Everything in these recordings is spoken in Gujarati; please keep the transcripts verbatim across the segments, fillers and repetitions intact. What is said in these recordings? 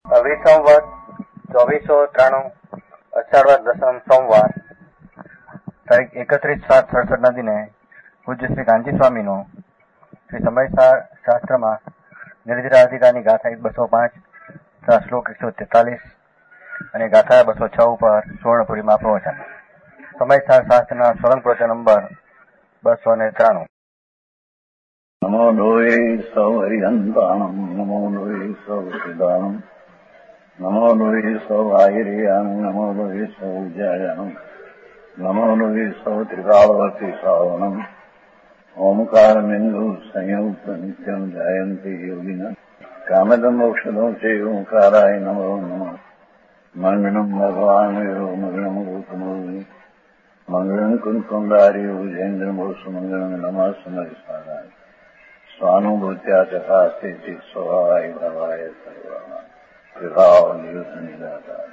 અવિસંવત ચોવીસો ત્રાણું અષાઢ દસમ સોમવાર તારીખ એકત્રીસ સાત સડસઠ ના દિને પૂજ્ય શ્રી કાંજી સ્વામીનો શ્રી સમયસાર શાસ્ત્રમાં નિર્જરા અધિકારની ગાથા બસો પાંચ તથા શ્લોક એકસો તેતાલીસ અને ગાથા બસો છ ઉપર સુવર્ણપુરીમાં પ્રવચન. સમયસાર શાસ્ત્રના સ્વરંગ પ્રવચન નંબર બસો ને ત્રાણું. નમો લોહે સૌ હરિહંતાણમ નમો લોહે સૌ સિદ્ધાણમ નમો લોહે સૌ આયર્યાણમ નમો લોહે સૌ ઉજ્જાયાણમ નમો લોહે સૌ ત્રિકાળવતી શ્રાવણમ ઓમકાર બિંદુ સંયુક્ત નિત્યમ જાયંતી યોગિના કામદમ ઔષધો છે ઓંકારાય નમો નમઃ. મંગળમ ભગવાન મંગળમ ગૌતમોની મંગળમ કુંકુંડારી ઉજેન્દ્રમો સુમંગળમ નમઃ સમયસારાય સ્વાનુભૂત્યા તથા સ્થિતિ સ્વભાવાય ભાવાય સર્વમાં વિભાવ નિયુદ્ધ નિરાધાર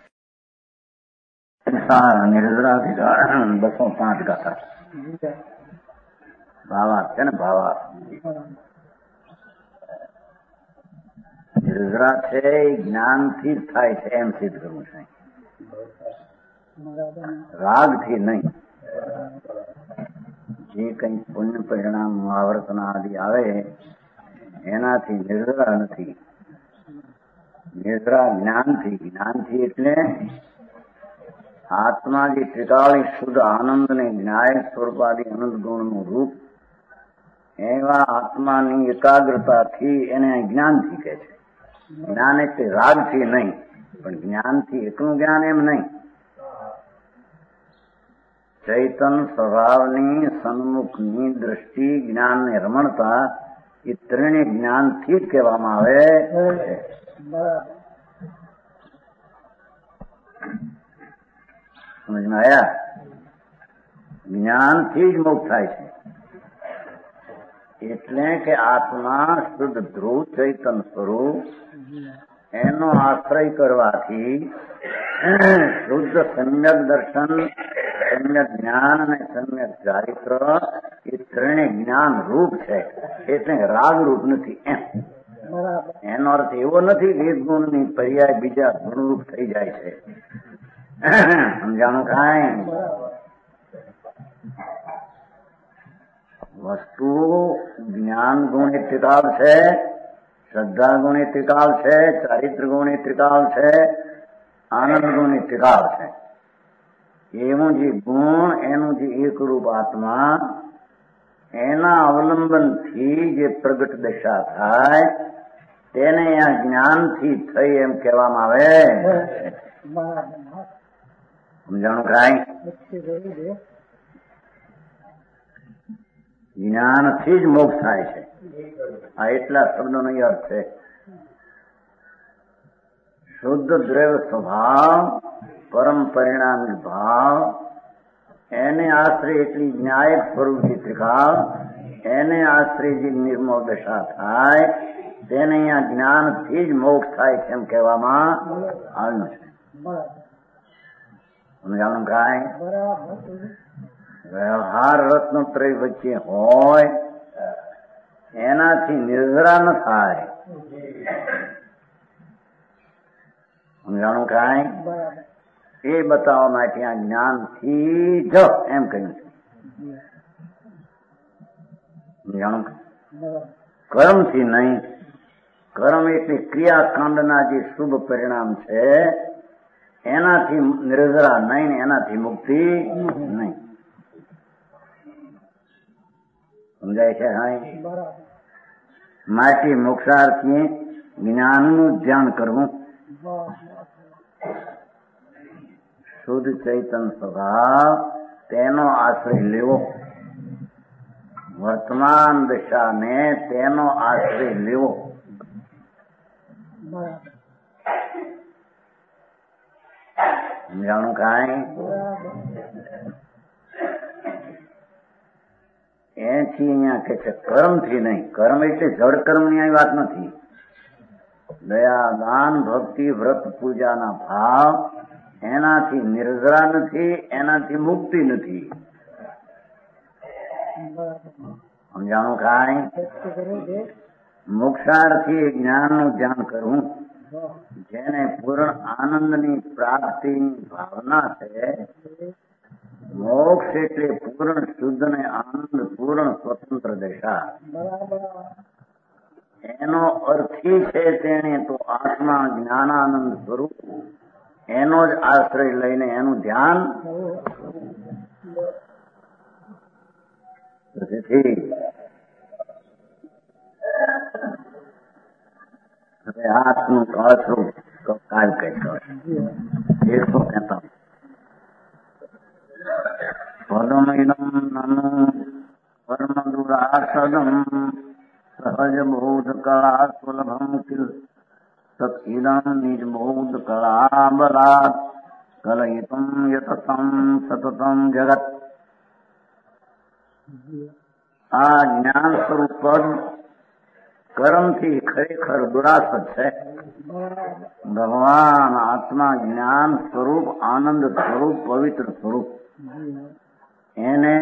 નિર્જરાધિકાર બસો પાંચ ગાથા ભાવાર્થ છે ને ભાવાર્થ. નિર્જરા છે જ્ઞાનથી જ થાય છે એમ સિદ્ધ કરવું છે, રાગથી નહીં. જે કંઈ પુણ્ય પરિણામ મહાવર્તન આદિ આવે એનાથી નિર્જરા નથી. નિર્જરા જ્ઞાનથી. જ્ઞાનથી એટલે આત્મા જે ત્રિકાળી શુદ્ધ આનંદ ને જ્ઞાય સ્વરૂપાદી અનંત ગુણનું રૂપ એવા આત્માની એકાગ્રતાથી એને જ્ઞાનથી કહે છે. જ્ઞાન એટલે રાગથી નહીં, પણ જ્ઞાનથી એકનું જ્ઞાન એમ નહીં. ચૈતન સ્વભાવની સન્મુખની દ્રષ્ટિ જ્ઞાનને રમણતા એ ત્રણેય જ્ઞાનથી જ કહેવામાં આવે છે. સમજમાં આવ્યા? જ્ઞાનથી જ મુક્ત થાય છે. એટલે કે આત્મા શુદ્ધ ધ્રુવ ચૈતન સ્વરૂપ એનો આશ્રય કરવાથી શુદ્ધ સમ્યક દર્શન, સમ્યક જ્ઞાન અને સમ્યક ચારિત્ર એ ત્રણે જ્ઞાન રૂપ છે. એટલે રાગ રૂપ નથી એમ. એનો અર્થ એવો નથી કે એક ગુણની પર્યાય બીજા ગુણરૂપ થઈ જાય છે. સમજાણું કાંઈ? વસ્તુ જ્ઞાન ગુણ ત્રિકાળ છે, શ્રદ્ધા ગુણ ત્રિકાળ છે, ચારિત્ર ગુણ ત્રિકાળ છે, આનંદ ગુણ ત્રિકાળ છે. એવું જે ગુણ એનું જે એકરૂપ આત્મા એના અવલંબનથી જે પ્રગટ દશા થાય તેને આ જ્ઞાનથી થઈ એમ કહેવામાં આવે. સમજાણું કાંઈ? જ્ઞાનથી જ મોક્ષ થાય છે. આ એટલા શબ્દોનો અર્થ છે. શુદ્ધ દ્રવ્ય સ્વભાવ, પરમ પરિણામી ભાવ, એને આશ્રય એટલી ન્યાયક સ્વરૂપની ત્રિકાળ, એને આશ્રય જે નિર્મોહ દશા થાય તેને અહીંયા જ્ઞાનથી જ મોક્ષ થાય છે એમ કહેવામાં આવ્યું છે. સમજાણું કાંઈ? વ્યવહાર રત્નત્રય વચ્ચે હોય એનાથી નિર્જરા ન થાય. સમજાણું કાંઈ? એ બતાવવા માટે આ જ્ઞાનથી જ એમ કહ્યું છે. સમજાણું? કર્મથી નહીં. કર્મ એટલે ક્રિયાકાંડના જે શુભ પરિણામ છે એનાથી નિર્જરા નહીં ને એનાથી મુક્તિ નહીં. સમજાય છે? હા. માટે મોક્ષાર્થી જ્ઞાનનું ધ્યાન કરવું, શુદ્ધ ચૈતન સ્વભાવ તેનો આશ્રય લેવો, વર્તમાન દશાને તેનો આશ્રય લેવો. સમજાણું કાંઈ? એથી અહીંયા કે છે કર્મથી નહીં. કર્મ એટલે જડ કર્મની આવી વાત નથી. દયા, દાન, ભક્તિ, વ્રત, પૂજાના ભાવ એનાથી નિર્જરા નથી, એનાથી મુક્તિ નથી. સમજાણું કાંઈ? મોક્ષાર્થી જ્ઞાનનું ધ્યાન કરવું, જેને પૂર્ણ આનંદની પ્રાપ્તિની ભાવના છે, મોક્ષ એટલે પૂર્ણ શુદ્ધ ને આનંદ પૂર્ણ સ્વતંત્ર દશા. એનો અર્થી છે તેને તો આત્મા જ્ઞાનાનંદ સ્વરૂપ, એનો જ આશ્રય લઈને એનું ધ્યાન. તેથી હવે આત્મનું સ્વરૂપ તો કાલ કહેતો એ શું કહેતા પદમિદમ નનુ કર્મ દુરાસદમ સહજ બોધ કળા સુલભમ કિલ તત્ઇદમ નિજબોધ કળા બલાત કલયિતુમ યતતમ સતતમ જગત. આ જ્ઞાન સ્વરૂપ પદ કર્મથી ખરેખર દુરાસદ છે. ભગવાન આત્મા જ્ઞાન સ્વરૂપ, આનંદ સ્વરૂપ, પવિત્ર સ્વરૂપ. એને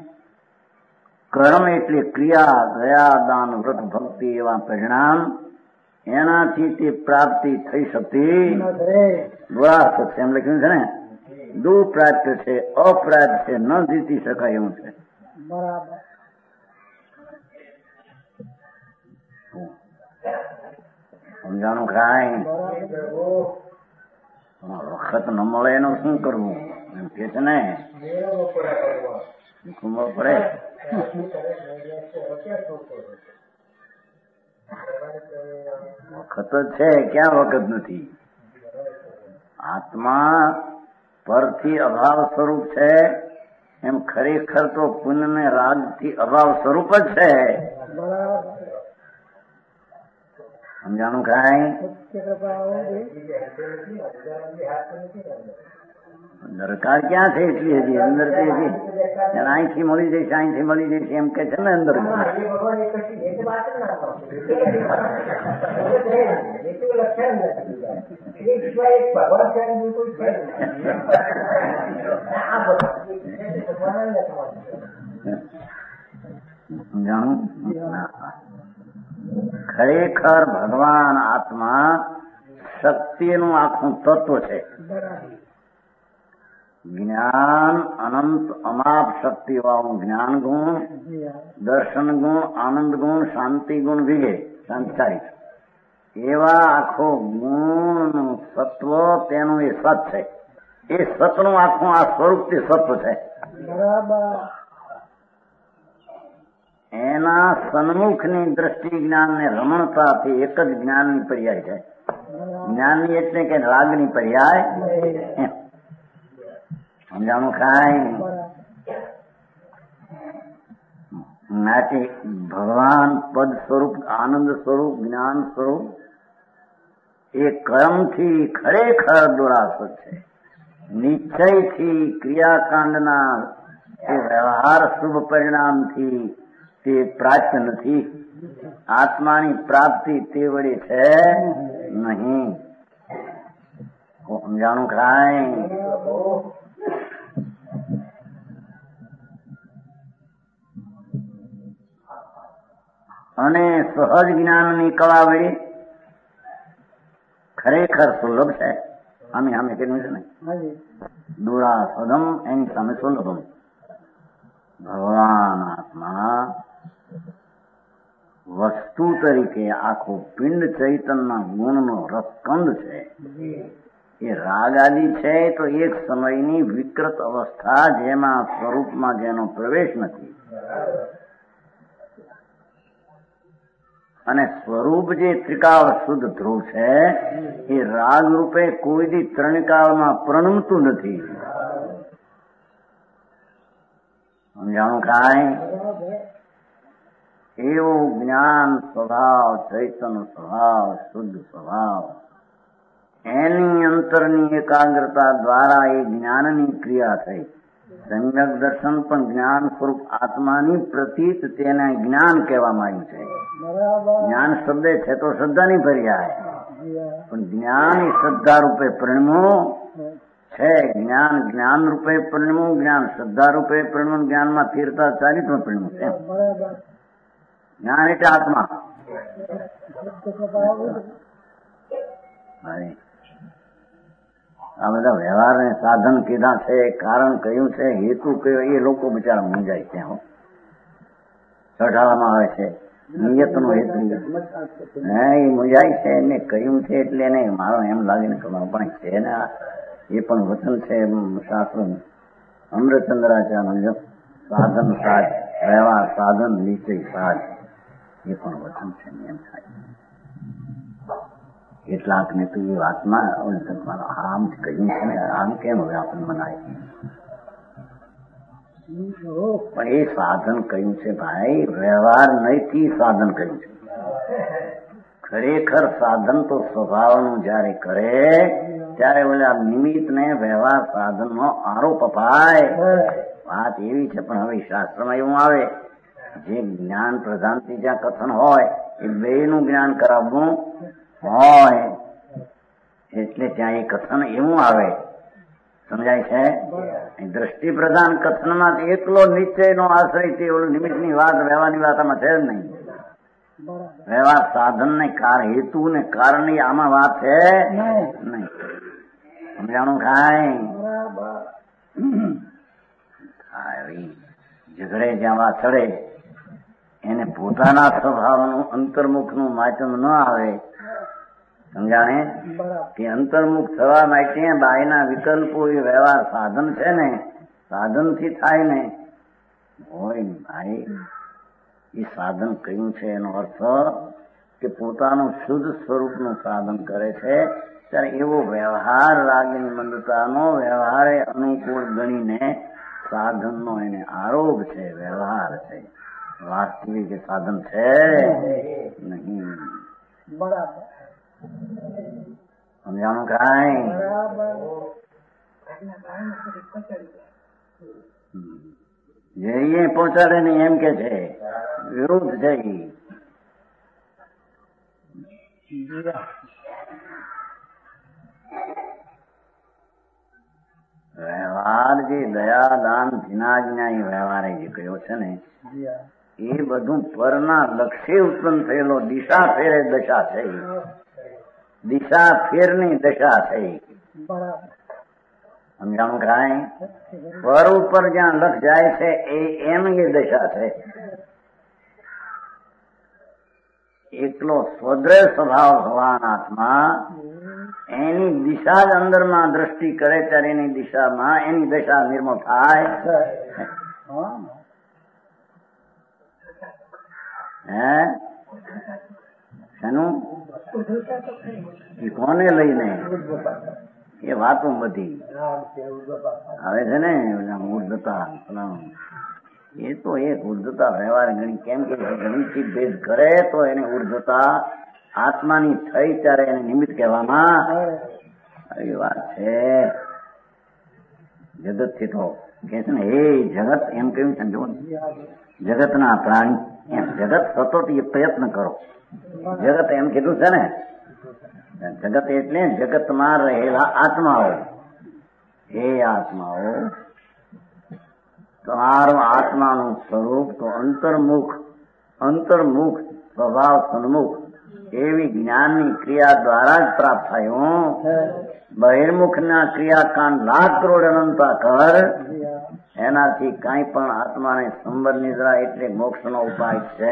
કર્મ એટલે ક્રિયા, દયા, દાન, વ્રત, ભક્તિ એવા પરિણામ, એનાથી તે પ્રાપ્તિ થઈ શકતી દુરાસદ છે. એમ લખ્યું છે ને, દુપ્રાપ્ય છે, અપ્રાપ્ય છે, ન જીતી શકાય એવું છે. બરાબર. સમજાણું ખાય વખત ન મળે એનું શું કરવું એમ કે છે ને, ખુમો પડે. વખત જ છે, ક્યાં વખત નથી. આત્મા પરથી અભાવ સ્વરૂપ છે, એમ ખરેખર તો પુણ્ય ને રાગ થી અભાવ સ્વરૂપ જ છે. સમજાણું કાંઈ? દરકાર ક્યાં છે એટલી હજી અંદર તે અહીંથી મળી જઈશ, અહીંથી મળી જઈશ એમ કે છે ને અંદર. સમજાણું? ખરેખર ભગવાન આત્મા શક્તિનું આખું તત્વ છે. જ્ઞાન અનંત અમાપ શક્તિ વાળું જ્ઞાન ગુણ, દર્શન ગુણ, આનંદ ગુણ, શાંતિ ગુણ વિગે સંચારિત એવા આખો ગુણ સત્વ, તેનું એ સત છે. એ સતનું આખું આ સ્વરૂપ તે સત્વ છે. એના સન્મુખની દ્રષ્ટિ જ્ઞાનને રમણતાથી એક જ જ્ઞાનની પર્યાય છે. જ્ઞાનની એટલે કે રાગની પર્યાય. સમજાણું ખાય? નાથી ભગવાન પદ સ્વરૂપ, આનંદ સ્વરૂપ, જ્ઞાન સ્વરૂપ એ કર્મથી ખરેખર દુરાસદ છે. નિશ્ચયથી ક્રિયાકાંડના એ વ્યવહાર શુભ પરિણામથી તે પ્રાપ્ય નથી. આત્માની પ્રાપ્તિ તે વડે છે નહીં. સમજાણું ખાય? અને સહજ જ્ઞાનની કળા વડે ખરેખર સુલભ છે. આમે આમે કેટલું છે ને, દુરાસદમ એની સામે સુલભમ. ભગવાન આત્મા વસ્તુ તરીકે આખો પિંડ ચૈતનના ગુણનો રસકંદ છે. એ રાગ આદિ છે તો એક સમયની વિકૃત અવસ્થા, જેમાં સ્વરૂપમાં જેનો પ્રવેશ નથી. અને સ્વરૂપ જે ત્રિકાળ શુદ્ધ ધ્રુવ છે, એ રાગ રૂપે કોઈ દી ત્રણકાળમાં પ્રણમતું નથી. સમજાણું કાંઈ? એવું જ્ઞાન સ્વભાવ, ચૈતન્ય સ્વભાવ, શુદ્ધ સ્વભાવ, એની અંતરની એકાગ્રતા દ્વારા એ જ્ઞાનની ક્રિયા થઈ. સમ્યક દર્શન પણ જ્ઞાન સ્વરૂપ આત્માની પ્રતીત, તેને જ્ઞાન કહેવામાં આવ્યું છે. જ્ઞાન શબ્દ છે તો શ્રદ્ધાની પર્યાય, પણ જ્ઞાન એ શ્રદ્ધા રૂપે પરિણમ્યું છે. જ્ઞાન જ્ઞાન રૂપે પરિણમ્યું, જ્ઞાન શ્રદ્ધા રૂપે પરિણમ્યું, જ્ઞાનમાં સ્થિરતા ચારિત્ર પરિણમ્યું છે. જ્ઞાન એટલે આત્મા. આ બધા વ્યવહારને સાધન કીધા છે, કારણ કયું છે, હેતુ કયો, એ લોકો બિચારા મૂંઝાય છે. ચઢાવવામાં આવે છે નિયતનો હેતુ હે એ મૂંઝાય છે. એને કહ્યું છે એટલે એને મારો એમ લાગીને કરવાનું પણ છે ને. એ પણ વચન છે શાસ્ત્ર અમૃતચંદ્રાચાર્ય સાધન સાજ વ્યવહાર સાધન નિશ્ચય સાજ એ પણ વચન છે. એમ થાય કેટલાક ને તો એ વાતમાં આમ કહ્યું છે ને આમ કેમ હવે આપણને મનાય. પણ એ સાધન કહ્યું છે ભાઈ, વ્યવહાર નહીંથી સાધન કહ્યું છે. ખરેખર સાધન તો સ્વભાવનું જયારે કરે ત્યારે ઓલા નિમિત્ત ને વ્યવહાર સાધન નો આરોપ અપાય. વાત એવી છે. પણ હવે શાસ્ત્રમાં એવું આવે જે જ્ઞાન પ્રધાનથી જ્યાં કથન હોય એ બે નું જ્ઞાન કરાવવું હોય એટલે ત્યાં એ કથન એવું આવે. સમજાય છે? દ્રષ્ટિ પ્રધાન કથનમાં એકલો નિશ્ચય નો આશ્રય છે. ઓલું નિમિત્ત ની વાત વ્યવહારની વાત આમાં છે જ નહીં. વ્યવહાર સાધન ને કાર હેતુ ને કારણ ની આમાં વાત છે નહીં. સમજાણું ખાય ઝઘડે જ્યાં વાત ચડે એને પોતાના સ્વભાવનું અંતર્મુખ નું માધ્યમ ન આવે. સમજાણે કે અંતર્મુખ થવા માટે બાયના વિકલ્પો એ વ્યવહાર સાધન છે ને, સાધન થી થાય ને હોય ને ભાઈ. એ સાધન કયું છે એનો અર્થ કે પોતાનું શુદ્ધ સ્વરૂપનું સાધન કરે છે ત્યારે એવો વ્યવહાર લાગણી મંદતાનો વ્યવહારે અનુકૂળ ગણીને સાધનનો એને આરોપ છે, વ્યવહાર છે. વાસ્તવિક સાધન છે નહીં. બરાબર સમજાણું કાંઈ? જે પહોંચાડે ને એમ કે છે વિરુદ્ધ છે. વ્યવહાર જે દયા દાન ધીનાજ્ઞા એ વ્યવહારે જે કહ્યો છે ને એ બધું પરના લક્ષ્ય ઉત્પન્ન થયેલો દિશા ફેરે દશા થઈ. દિશા ફેરની દશા થઈ. સમજાણું કાંઈ? પર ઉપર જ્યાં લક્ષ જાય છે એ એની દશા છે. એકલો સ્વદ્રય સ્વભાવ ભગવાનાત્મા એની દિશા જ અંદરમાં દ્રષ્ટિ કરે ત્યારે એની દિશામાં એની દશા નિર્મળ થાય. હે શેનું? એ કોને લઈને? એ વાતો બધી આવે છે ને ઉર્ધતા. એ તો એક ઉર્ધતા વ્યવહાર ગણી. કેમ કે ગણિતથી ભેદ કરે તો એને ઉર્ધતા આત્માની થઈ ત્યારે એને નિમિત્ત કહેવામાં આવી વાત છે. જગત થી તો કે છે ને એ જગત એમ કહ્યું છે જો જગતના પ્રાણી એમ જગત સતત એ પ્રયત્ન કરો. જગત એમ કીધું છે ને. જગત એટલે જગતમાં રહેલા આત્માઓ. એ આત્માઓ તમારું આત્માનું સ્વરૂપ તો અંતર્મુખ અંતર્મુખ સ્વભાવ સન્મુખ એવી જ્ઞાનની ક્રિયા દ્વારા જ પ્રાપ્ત થયું. બહિર્મુખના ક્રિયાકાંડ લાખ કરોડ અનંતા કર એનાથી કઈ પણ આત્માને સંબર નિદ્રા એટલે મોક્ષ નો ઉપાય છે.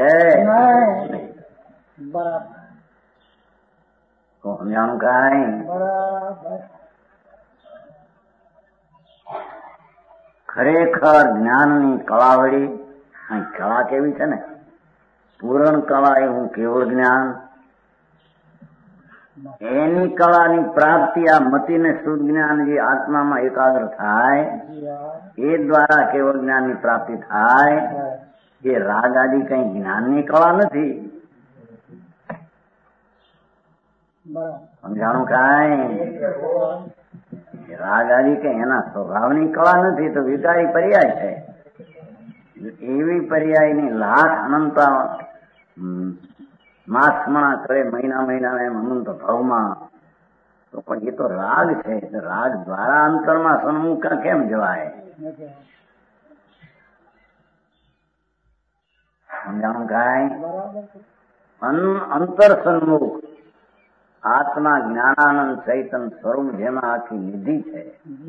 તો સમજાણું કઈ? ખરેખર જ્ઞાનની કળાવળી અહીં કળા કેવી છે ને પૂરણ કળા એવું કેવળ જ્ઞાન. એની કળાની પ્રાપ્તિ આ મતિને શુદ્ધ જ્ઞાન જે આત્મામાં એકાગ્ર થાય એ દ્વારા કેવળ જ્ઞાનની પ્રાપ્તિ થાય. એ રાગ આદિ કઈ જ્ઞાનની કળા નથી. સમજાણું કઈ? રાગ આદિ કે એના સ્વભાવની કળા નથી તો વિકારી પર્યાય છે. એવી પર્યાયની લાખ અનંતા માસ મણા કરે મહિના મહિના એમ અનંત ભાવમાં તો પણ એ તો રાગ છે. રાગ દ્વારા અંતરમાં સન્મુખ કેમ જવાય? સમજાણું કાંઈ? અંતર સન્મુખ આત્મા જ્ઞાનાનંદ ચૈતન સ્વરૂપ જેમાં આખી નિધિ છે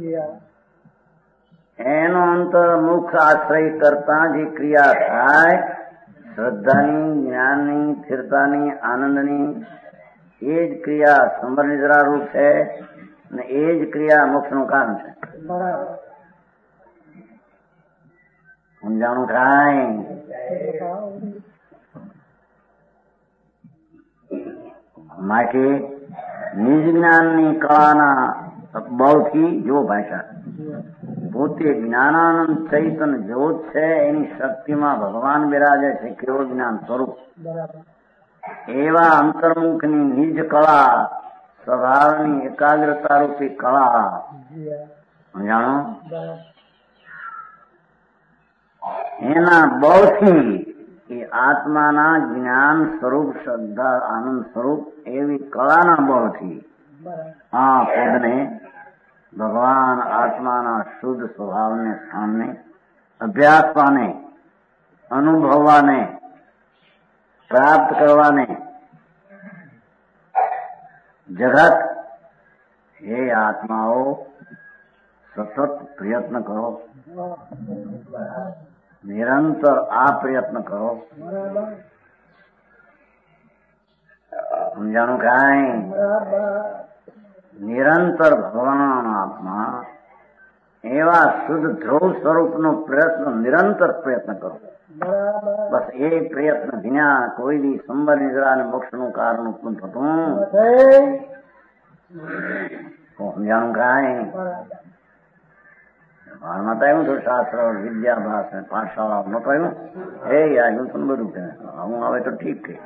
એનો અંતર્મુખ આશ્રય કરતા જે ક્રિયા થાય શ્રદ્ધાની, જ્ઞાનની, સ્થિરતાની, આનંદની, એ જ ક્રિયા સંબર નિદ્રા રૂપ છે અને એ જ ક્રિયા મોક્ષનું કારણ છે. સમજાણું થાય? માટે નિજ જ્ઞાનની કળાના બળથી જો ભાષા પોતે જ્ઞાનાનંદ ચૈતન જ્યોત છે એની શક્તિમાં ભગવાન બિરાજે છે કેવળ જ્ઞાન સ્વરૂપ. એવા અંતર્મુખની નિજ કળા સ્વભાવની એકાગ્રતા રૂપી કળા સમજાણો એના બળથી એ આત્માના જ્ઞાન સ્વરૂપ શ્રદ્ધા આનંદ સ્વરૂપ એવી કળાના બળથી આ પદને ભગવાન આત્માના શુદ્ધ સ્વભાવને સામને અભ્યાસવાને અનુભવવાને પ્રાપ્ત કરવાને જગત હે આત્માઓ સતત પ્રયત્ન કરો, નિરંતર આ પ્રયત્ન કરો. સમજાણું કાંઈ? નિરંતર ભગવાન આત્મા એવા શુદ્ધ ધ્રુવ સ્વરૂપનો પ્રયત્ન નિરંતર પ્રયત્ન કરો. બસ એ પ્રયત્ન વિના કોઈ દી સંબર નિદ્રા અને મોક્ષનું કારણ ઉત્પન્ન થતું. સમજાણું કાંઈ? હાલમાં તો આવ્યું હતું શાસ્ત્ર વિદ્યાભાસ પાઠશાળા ન કહ્યું એ આવ્યું પણ બધું કે હું આવે તો ઠીક છે.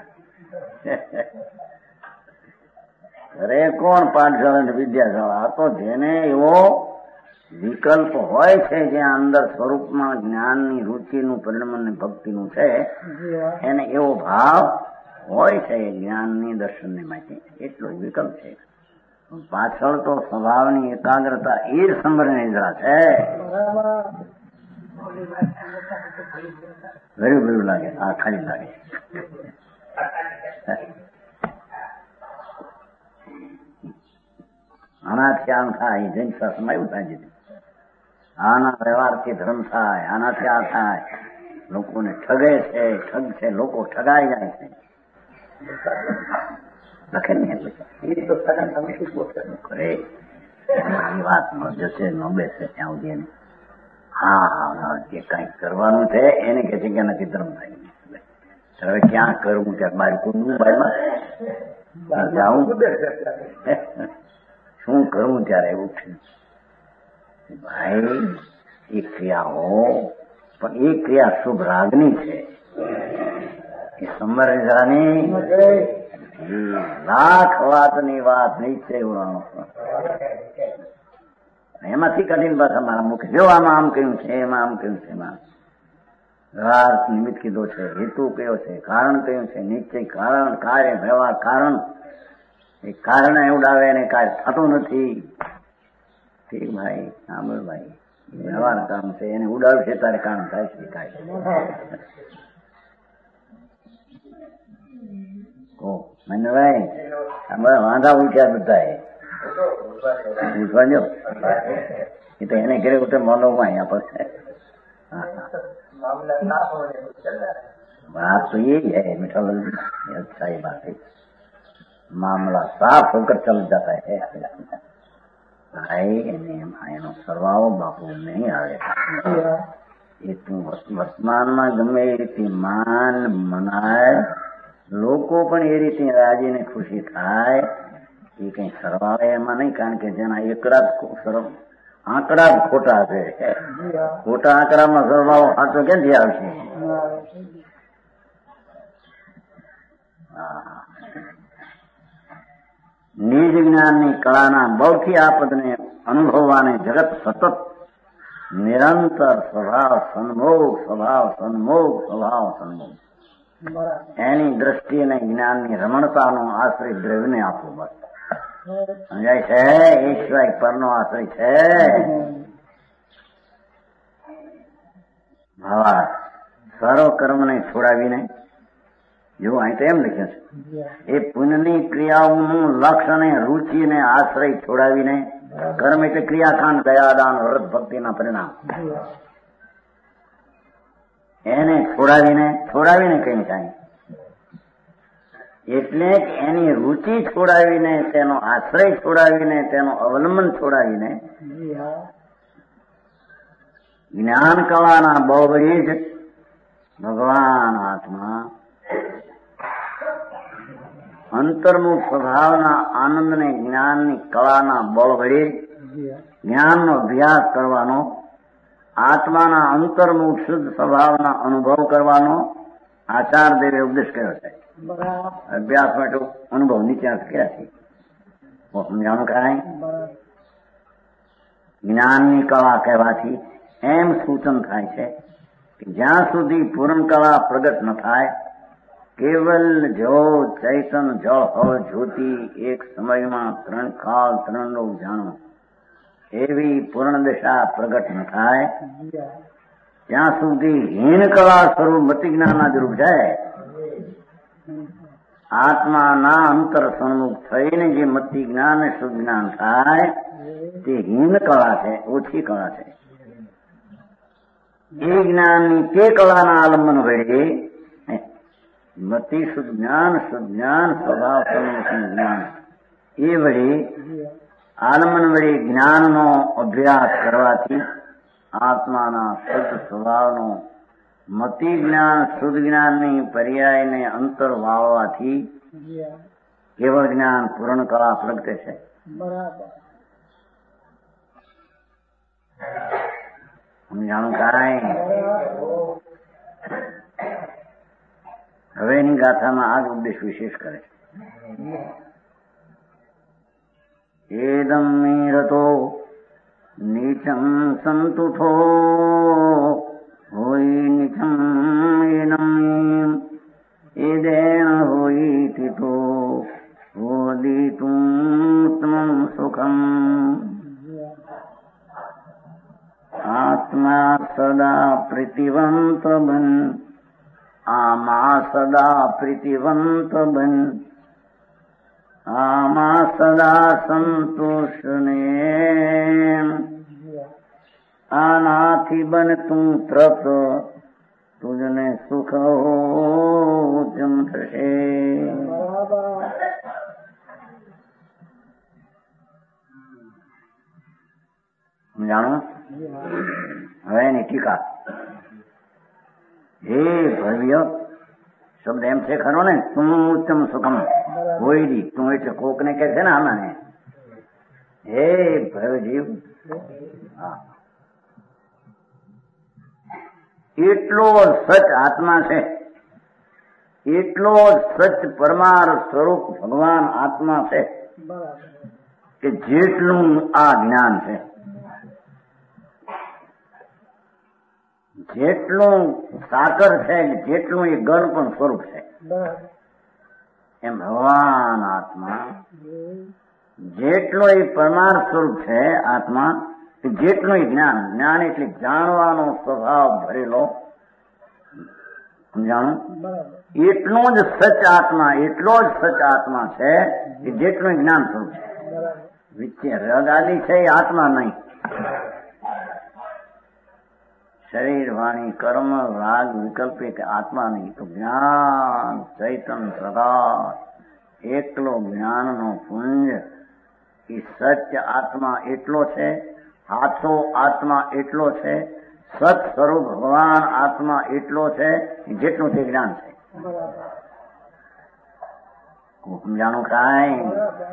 અરે કોણ પાઠશાળા વિદ્યાશાળા? તો જેને એવો વિકલ્પ હોય છે જ્યાં અંદર સ્વરૂપમાં જ્ઞાનની રુચિનું પરિણમન ભક્તિનું છે એને એવો ભાવ હોય છે જ્ઞાનની દર્શનને માટે એટલો વિકલ્પ છે. પાછળ તો સ્વભાવની એકાગ્રતા એ જ સંબર નિદ્રા છે. ભર્યું ભર્યું લાગે, આ ખાલી લાગે. આનાથી આમ થાય, જૈન શાસ્ત્રમાં એવું થાય છે. આના વ્યવહારથી ધર્મ થાય, આનાથી આ થાય. લોકોને ઠગે છે, ઠગ છે, લોકો ઠગાઈ જાય છે. લખે ને એ તો તમે શું કરે એ વાત જશે ન બેસે ત્યાં સુધી હા હા જે કઈક કરવાનું છે એને કે છે કે નથી ધર્મ થાય. હવે ક્યાં કરવું ત્યાં બહાર કુદવું બહારમાં જાઉં શું કરવું ત્યારે એવું છે ભાઈ. એ ક્રિયાઓ પણ એ ક્રિયા શુભ રાગની છે. એ સંબર નિદ્રાની લાખ વાતની વાત નિશ્ચય એમાંથી કઠિન ભાષા મારા મુખ જો આમાં આમ કહ્યું છે, એમાં આમ કહ્યું છે, એમાં રાર્થ નિમિત્ત કીધો છે, હેતુ કયો છે, કારણ કયું છે, નિશ્ચય કારણ, કાર્ય વ્યવહાર કારણ. એ કારણ ઉડાવે એને કાર્ય થતું નથી. ઠીક ભાઈ, સાંભળ ભાઈ, વ્યવહાર કામ છે એને ઉડાવશે તારે કારણ થાય છે. કાર્ય મને ભાઈ વાંધા ઉઠ્યા બધા ઉઠવા જો એ તો એને ઘરે ઉઠે મોલોમાં અહીંયા પડશે. बात तो यही है मीठा अच्छा ही बात है. मामला साफ होकर चल जाता है. भाई એનો સરવાળો બાપુ નહીં આવે. એ તું વર્તમાનમાં ગમે એ રીતે માન મનાય, લોકો પણ એ રીતે રાજીને ખુશી થાય. એ કઈ સરવાળે એમાં નહીં, કારણ કે જેના એકડા આંકડા જ ખોટા છે. ખોટા આંકડામાં સરવાળો સાચો ક્યાંથી આવશે? નિજ જ્ઞાનની કળાના બળથી આ પદને અનુભવવાને જગત સતત નિરંતર સ્વભાવ સન્મોગ સ્વભાવ સન્મોગ સ્વભાવ સન્મોગ એની દ્રષ્ટિ અને જ્ઞાનની રમણતાનો આશ્રય દ્રવ્યને આપવો. બસ સમજાય છે? એ સિવાય પરનો આશ્રય છે ભાવા સર્વ કર્મને છોડાવીને જો અહીં તો એમ લખ્યું છે એ પુણ્યની ક્રિયાઓનું લક્ષ્ય અને રુચિ ને આશ્રય છોડાવીને કર્મ એટલે ક્રિયાકાંડ દયાદાન વ્રત ભક્તિના પરિણામ એને છોડાવીને છોડાવીને કઈ થાય એટલે એની રુચિ છોડાવીને તેનો આશ્રય છોડાવીને તેનો અવલંબન છોડાવીને જ્ઞાન કળાના બળવડી જ ભગવાન આત્મા અંતર્મુખ સ્વભાવના આનંદને જ્ઞાનની કળાના બળ વડે જ્ઞાનનો અભ્યાસ કરવાનો આત્માના અંતર્મુખ શુદ્ધ સ્વભાવના અનુભવ કરવાનો આચાર્ય દેવે ઉપદેશ કર્યો છે. અભ્યાસ માટે અનુભવ નીચે કર્યા છે. સમજાણું કરાય જ્ઞાનની કળા કહેવાથી એમ સૂચન થાય છે કે જ્યાં સુધી પૂર્ણ કળા પ્રગટ ન થાય કેવલ જો ચૈતન જળ હવ જ્યોતિ એક સમયમાં ત્રણ કાળ ત્રણ લોક જાણો એવી પૂર્ણ દશા પ્રગટ ન થાય ત્યાં સુધી હીન કળા સ્વરૂપ મતિ જ્ઞાનના રૂપ જાય. આત્માના અંતર સન્મુખ થઈને જે મતિ જ્ઞાન શુદ્ધ જ્ઞાન થાય તે હીન કળા છે, ઓછી કળા છે. એ જ્ઞાનની તે કળાના આલંબન વડે મતિ શુદ્ધ જ્ઞાન શુદ્ધ જ્ઞાન સ્વભાવ જ્ઞાન એ વડે આલમન વડે જ્ઞાનનો અભ્યાસ કરવાથી આત્માના શુદ્ધ સ્વભાવનો મતિ જ્ઞાન શુદ્ધ જ્ઞાનની પર્યાયને અંતર વાળવાથી કેવળ જ્ઞાન પૂર્ણ કળા પ્રગટે છે. સમજાણું કાંઈ હવેની ગાથામાં આ જ ઉપદેશ વિશેષ કરે છે. એદમ રતો નીચમ સંતુઠો હોય નીચમ એનમ એદેન હોય તિતો વોદિતુમ સુખમ આત્મા સદા પ્રીતિવંત બન આમાં સદા પ્રીતિવંત બન આમાં સદા સંતોષ ને આનાથી બન તું તૃપ્ત તુજને સુખ જમ થશે. સમજાણું? હવે એની ટીકા હે ભવ્ય શબ્દ એમ છે ખરો ને તું ઉત્તમ સુખમ હોય દી તું એટલે કોક ને કે છે ને આમાં હે ભવ્ય જીવ એટલો સચ આત્મા છે, એટલો સચ પરમાર સ્વરૂપ ભગવાન આત્મા છે કે જેટલું આ જ્ઞાન છે જેટલું સાકર છે જેટલું એ ગણ પણ સ્વરૂપ છે એમ ભગવાન આત્મા જેટલો એ પરમાર સ્વરૂપ છે આત્મા કે જેટલું એ જ્ઞાન જ્ઞાન એટલે જાણવાનો સ્વભાવ ભરેલો સમજાણું એટલું જ સચ આત્મા એટલો જ સચ આત્મા છે કે જેટલું જ્ઞાન સ્વરૂપ છે. વિચ્છે રગ આદિ છે એ આત્મા નહીં. શરીર વાણી કર્મ રાગ વિકલ્પ કે આત્મા નહીં તો જ્ઞાન ચૈતન પ્રકાશ એકલો જ્ઞાનનો પુંજ એ સત્ય આત્મા એટલો છે, હાથો આત્મા એટલો છે, સત સ્વરૂપ ભગવાન આત્મા એટલો છે જેટલું તે જ્ઞાન છે. સમજાણું કાંઈ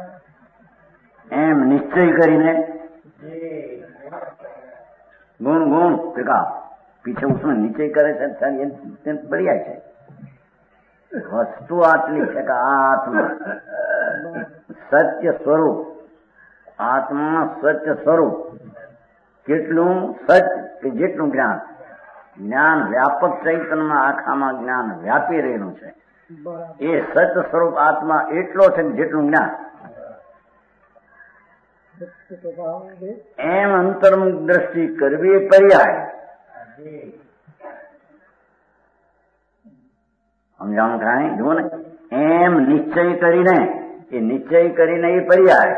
એમ નિશ્ચય કરીને ગુણ ગુણ ટીકા પીછે उसमें નીચે કરે છે બળિયા છે. વસ્તુ આટલી છે કે આત્મા સત્ય સ્વરૂપ આત્મા સત્ય સ્વરૂપ કેટલું સચ કે જેટલું જ્ઞાન જ્ઞાન વ્યાપક ચૈતનમાં આખામાં જ્ઞાન વ્યાપી રહેલું છે એ સત્ય સ્વરૂપ આત્મા એટલો છે જેટલું જ્ઞાન. એમ અંતર્મુખ દ્રષ્ટિ કરવી એ પર્યાય સમજાણું કાંઈ જુઓ ને એમ નિશ્ચય કરીને એ નિશ્ચય કરીને એ પર્યાય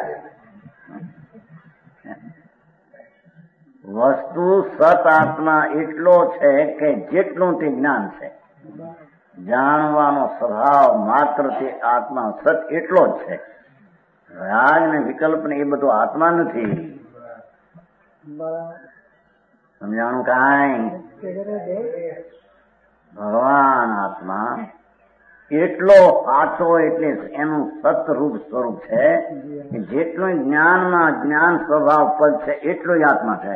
વસ્તુ સત આત્મા એટલો છે કે જેટલું તે જ્ઞાન છે જાણવાનો સ્વભાવ માત્ર તે આત્મા સત એટલો જ છે. રાગ ને વિકલ્પ ને એ બધું આત્મા નથી. સમજાણું કાંઈ ભગવાન આત્મા એટલો સાચો એટલે એનું સતરૂપ સ્વરૂપ છે કે જેટલું જ્ઞાનમાં જ્ઞાન સ્વભાવ પદ છે એટલો જ આત્મા છે.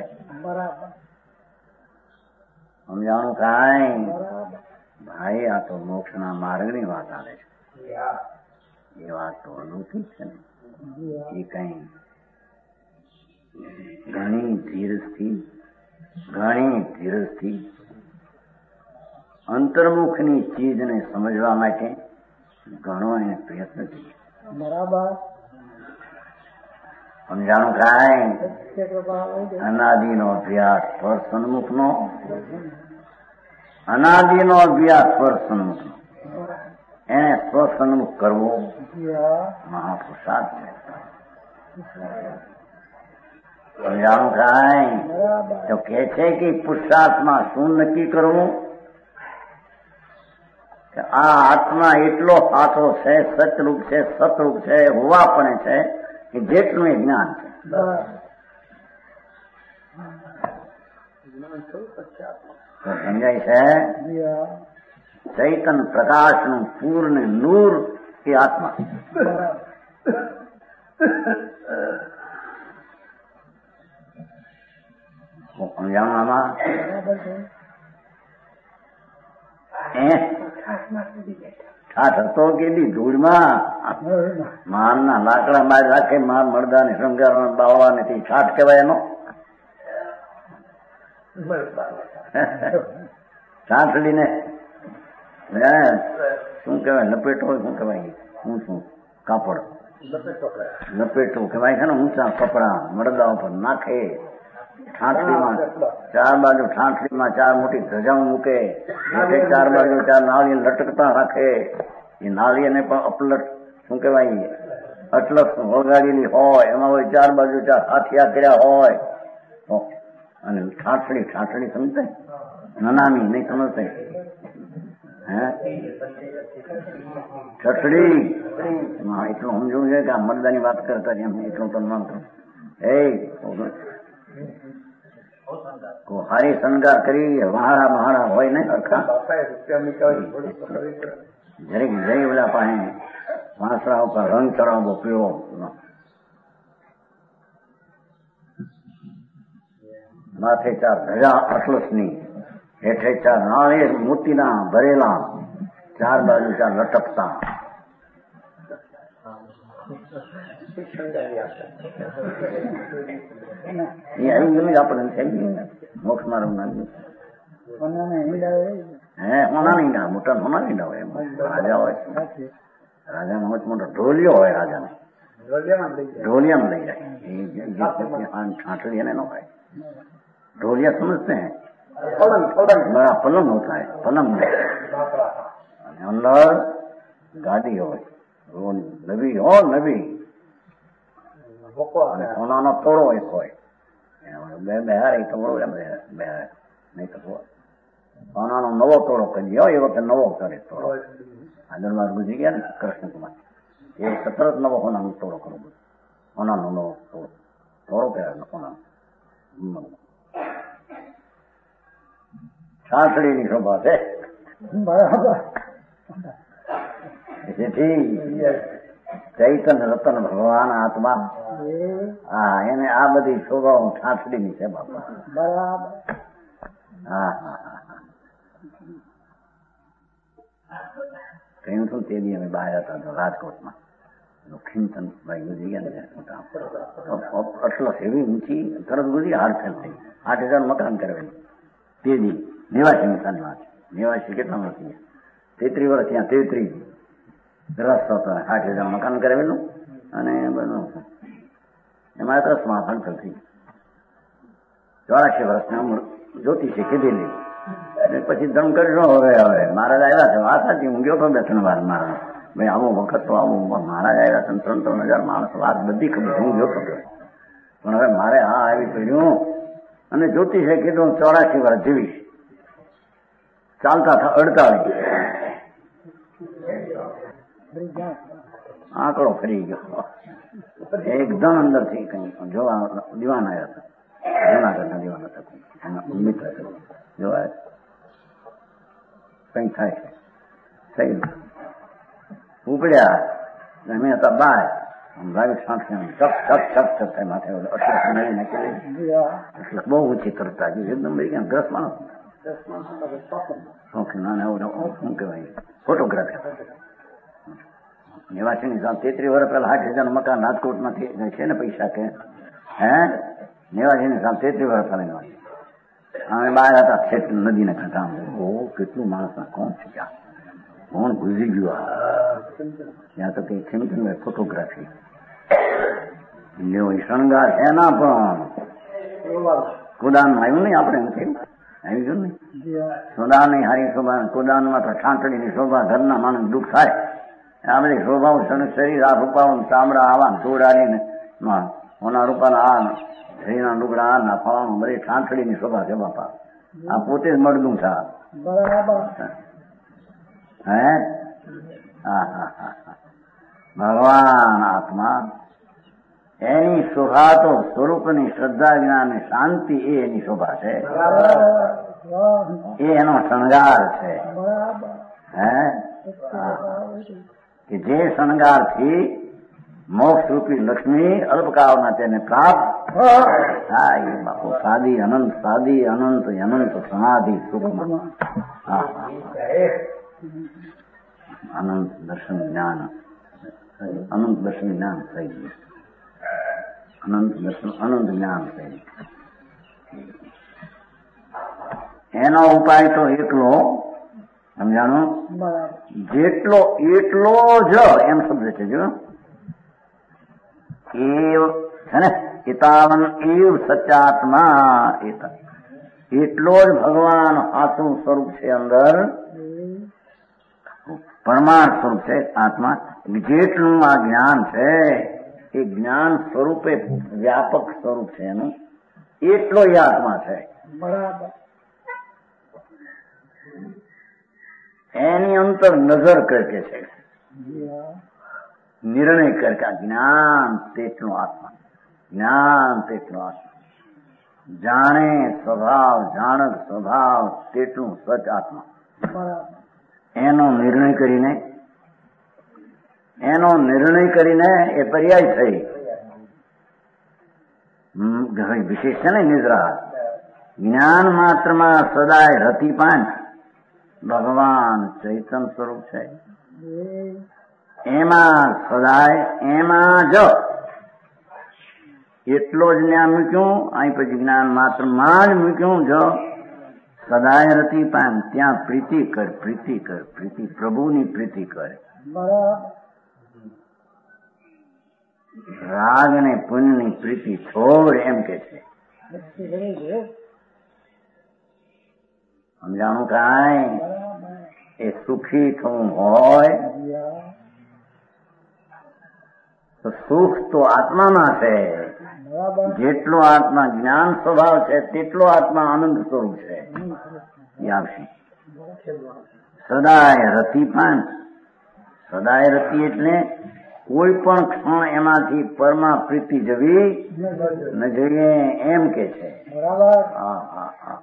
સમજાણું કાંઈ ભાઈ આ તો મોક્ષના માર્ગની વાત આવે છે. એ વાત તો અલૌકિક છે ને એ કઈ ઘણી ધીરજથી ઘણી ધીરજથી અંતર્મુખની ચીજને સમજવા માટે ઘણો એને પ્રયત્ન કરીએ. બરાબર સમજાણું કાંઈ અનાદિનો અભ્યાસ પર સન્મુખનો અનાદિનો અભ્યાસ પર સન્મુખનો એને સ્વસન્મુખ કરવો મહાપુરુષાર્થ છે. સમજાણું કાંઈ તો કે છે કે પુરુષાર્થમાં શું નક્કી કરવું કે આ આત્મા એટલો સાચો છે સતરૂપ છે સતરૂપ છે હોવા પણ છે કે જેટલું એ જ્ઞાન છે. સમજાય છે ચૈતન પ્રકાશનું પૂર્ણ નૂર એ આત્મા. સમજાણું આમાં ઠાઠ હતો કે ધૂળમાં મારના લાકડા બાદ રાખે માર મળદા ને શૃંગાર બાવા ને તે ઠાઠ કહેવાય એનો ઠાઠડી ને શું કહેવાય લપેટો હોય શું કહેવાય હું શું કાપડ લપેટું કહેવાય છે ને ઊંચા કપડા મળદા ઉપર નાખે ઠાંઠડીમાં ચાર બાજુ ઠાંઠડીમાં ચાર મોટી ધજાઓ મૂકે ચાર બાજુ ચાર નાળિયેર લટકતા રાખે એ નાળિયેરને પણ અપલટ શું કહેવાય અટલસ વગાડેલી હોય એમાં હોય ચાર બાજુ ચાર હાથિયા કર્યા હોય અને ઠાંઠડી ઠાંઠડી સમજાય નાની નહીં સમજતા હે ઠઠડી એટલું સમજવું છે કે આ મરદાની વાત કરતા એમ એટલું તો માનતો એ હારી શણગાર કરી વહારા મહારા હોય ને અરખા જરીક જઈ ઓલા પાસે વાંસળા ઉપર રંગ ચડાવવો પીવો માથે ચાર ધજા અટલસની હેઠે ચાર નાળિયેર મોતીના ભરેલા ચાર બાજુ ચાર લટકતા એ આવી ગયું આપણને થઈ ગયું મોક્ષ માર્ગ ના હે હોના નહીં ના મોટા હોના નહીં ના હોય એમાં રાજા હોય રાજાનો મોટો મોટો ઢોલિયો હોય રાજાનો ઢોલિયામાં લઈ જાય ઠાઠડી એને ન ખાય ઢોલિયા સમજते हैं बड़ा पलंग होता है पलंग में अंदर गाड़ी हो वो नबी हो नबी सोना तोड़ो एक હોય બહાર એક તોડો બહાર નહીં તો સોનાનો નવો તોડો કરી એ વખતે નવો કરે તોડો આદરબાદ ગુજરી ગયા ને કૃષ્ણકુમાર એ સતત નવો સોનાનો તોડો કરો સોનાનો નવો તોડો તોડો પહેલા સોનાનો ઠાઠડીની શોભા છે બરાબર. જેથી ચૈતન રતન ભગવાન આત્મા હા એને આ બધી શોભાઓ ઠાઠડીની છે બાપા બરાબર. હા હા હા કહ્યું શું તે દી અમે બહાર હતા તો રાજકોટમાં ખીમચંદ ભાઈ ગુજરી ગયા આટલો એવી ઊંચી તરત ગુજરી હાડ ફેલ થઈ આઠ હજાર મકાન કરેલું તે દી નિવાસી મકાન વાત નિવાસી કેટલા વર્ષ થયા તેત્રીસ વર્ષ ત્યાં તેત્રીસ રસ હતો આઠ હજાર મકાન કરેલું અને બધું એમાં રસમાં હલચલ થઈ ચોરાશી વર્ષની ઉંમર જ્યોતિષે કીધેલી પછી ધમ કરશો. હવે હવે મહારાજ આવ્યા છે, વાત સાચી, હું ગયો તો બે ત્રણ વાર મારા ભાઈ આવો વખત તો આવું મહારાજ આવ્યા છે, ત્રણ ત્રણ હજાર માણસ, વાત બધી ખબર, હું ગયો તો. પણ હવે મારે હા આવી પડ્યું. અને જ્યોતિષે કીધું ચોરાશી વર્ષ જીવીશ, ચાલતા હતા અડતાલીસ, આંકડો ફરી ગયો એકદમ અંદર થી. કઈ જોવા દીવાન આવ્યા હતા, જુનાગઢના દીવાન હતા, એના મિત્ર જોવા કઈ થાય છે થઈ ઉપડ્યા. અમે હતા બાર ભાઈ સાંઠ ચપ ચપ ચપ ચપ થાય માથે અઠ્યાસી નાખી બહુ ઊંચી કરતા એકદમ ગ્રસ માણસ શું કહેવાય ફોટોગ્રાફી. નિવાસીની સામે તેત્રીસ વર્ષ પહેલા આઠ હજાર મકાન રાજકોટમાંથી છે ને પૈસા કે હે નિવાસીની સામે તેત્રીસ વર્ષ પહેલા નિવાસી અમે બહાર હતા છેટ નદીને કાંઠા. ઓ કેટલું માણસના કોણ છે ત્યાં, કોણ ગુજરી ગયું ત્યાં તો કઈ છે ને ફોટોગ્રાફી લેવો શણગાર છે ના પણ કુદાનમાં આવ્યું નહીં આપણે એમ થયું આવી ગયું ને સુદાનની હારી શોભા, કુદાનમાં તો ઠાંટડીની શોભા, ઘરના માણસ દુઃખ થાય. આ બધી શોભાઓ શરીર આ રૂપાઓ ચામડા આવા ધૂળાની હોના રૂપાના આ શરીરના ડુગડા આ ના ફળાનું બધી ઠાંઠડીની શોભા છે બાપા. આ પોતે જ મળદું છે હે. હા હા હા ભગવાન આત્મા એની શોભા તો સ્વરૂપની શ્રદ્ધા જ્ઞાન શાંતિ એ એની શોભા છે, એ એનો શણગાર છે. હે કે જે શણગારથી મોક્ષ રૂપી લક્ષ્મી અલ્પકાળમાં તેને પ્રાપ્ત થાય. બાપુ સાદી અનંત, સાદી અનંત અનંત સમાધિ સુખમાં અનંત દર્શન જ્ઞાન, અનંત દર્શન જ્ઞાન થઈ ગયું, અનંત દર્શન અનંત જ્ઞાન થઈ ગયું. એનો ઉપાય તો એકલો સમજાણું, જેટલો એટલો જ એમ શબ્દ છે જો એવ છે ને એતાવન એવ સચ્ચાત્મા, એટલો જ ભગવાન આત્મ સ્વરૂપ છે, અંદર પરમાર્થ સ્વરૂપ છે આત્મા. જેટલું આ જ્ઞાન છે એ જ્ઞાન સ્વરૂપે વ્યાપક સ્વરૂપ છે એનું, એટલો એ આત્મા છે. બરાબર. એની અંતર નજર કરકે છે, નિર્ણય કરકે જ્ઞાન તેટલો આત્મા, જ્ઞાન તેટલો આત્મા, જાણે સ્વભાવ, જાણક સ્વભાવ તેટલું સચ આત્મા. એનો નિર્ણય કરીને એનો નિર્ણય કરીને એ પર્યાય થઈ વિશેષ છે ને નિદ્રા. જ્ઞાન માત્રમાં સદાય રતિ પાંચ ભગવાન ચૈતન સ્વરૂપ છે, એમાં સદાય એમાં જ એટલો જ જ્ઞાન મૂક્યું. અહીં પછી જ્ઞાન માત્રમાં જ મૂક્યું જો સદાય રતિ પાન, ત્યાં પ્રીતિ કર, પ્રીતિ કર, પ્રીતિ પ્રભુની પ્રીતિ કરે. રાગ ને પુણ્યની પ્રીતિ છોડ એમ કે છે. સમજાણું કાંઈ? એ સુખી થવું હોય તો સુખ તો આત્મામાં છે. જેટલો આત્મા જ્ઞાન સ્વભાવ છે તેટલો આત્મા આનંદ સ્વરૂપ છે. એ આવશે સદાય રતિ પણ. સદાય રતિ એટલે કોઈ પણ ક્ષણ એમાંથી પરમા પ્રીતિ જવી ન જોઈએ એમ કે છે. હા હા હા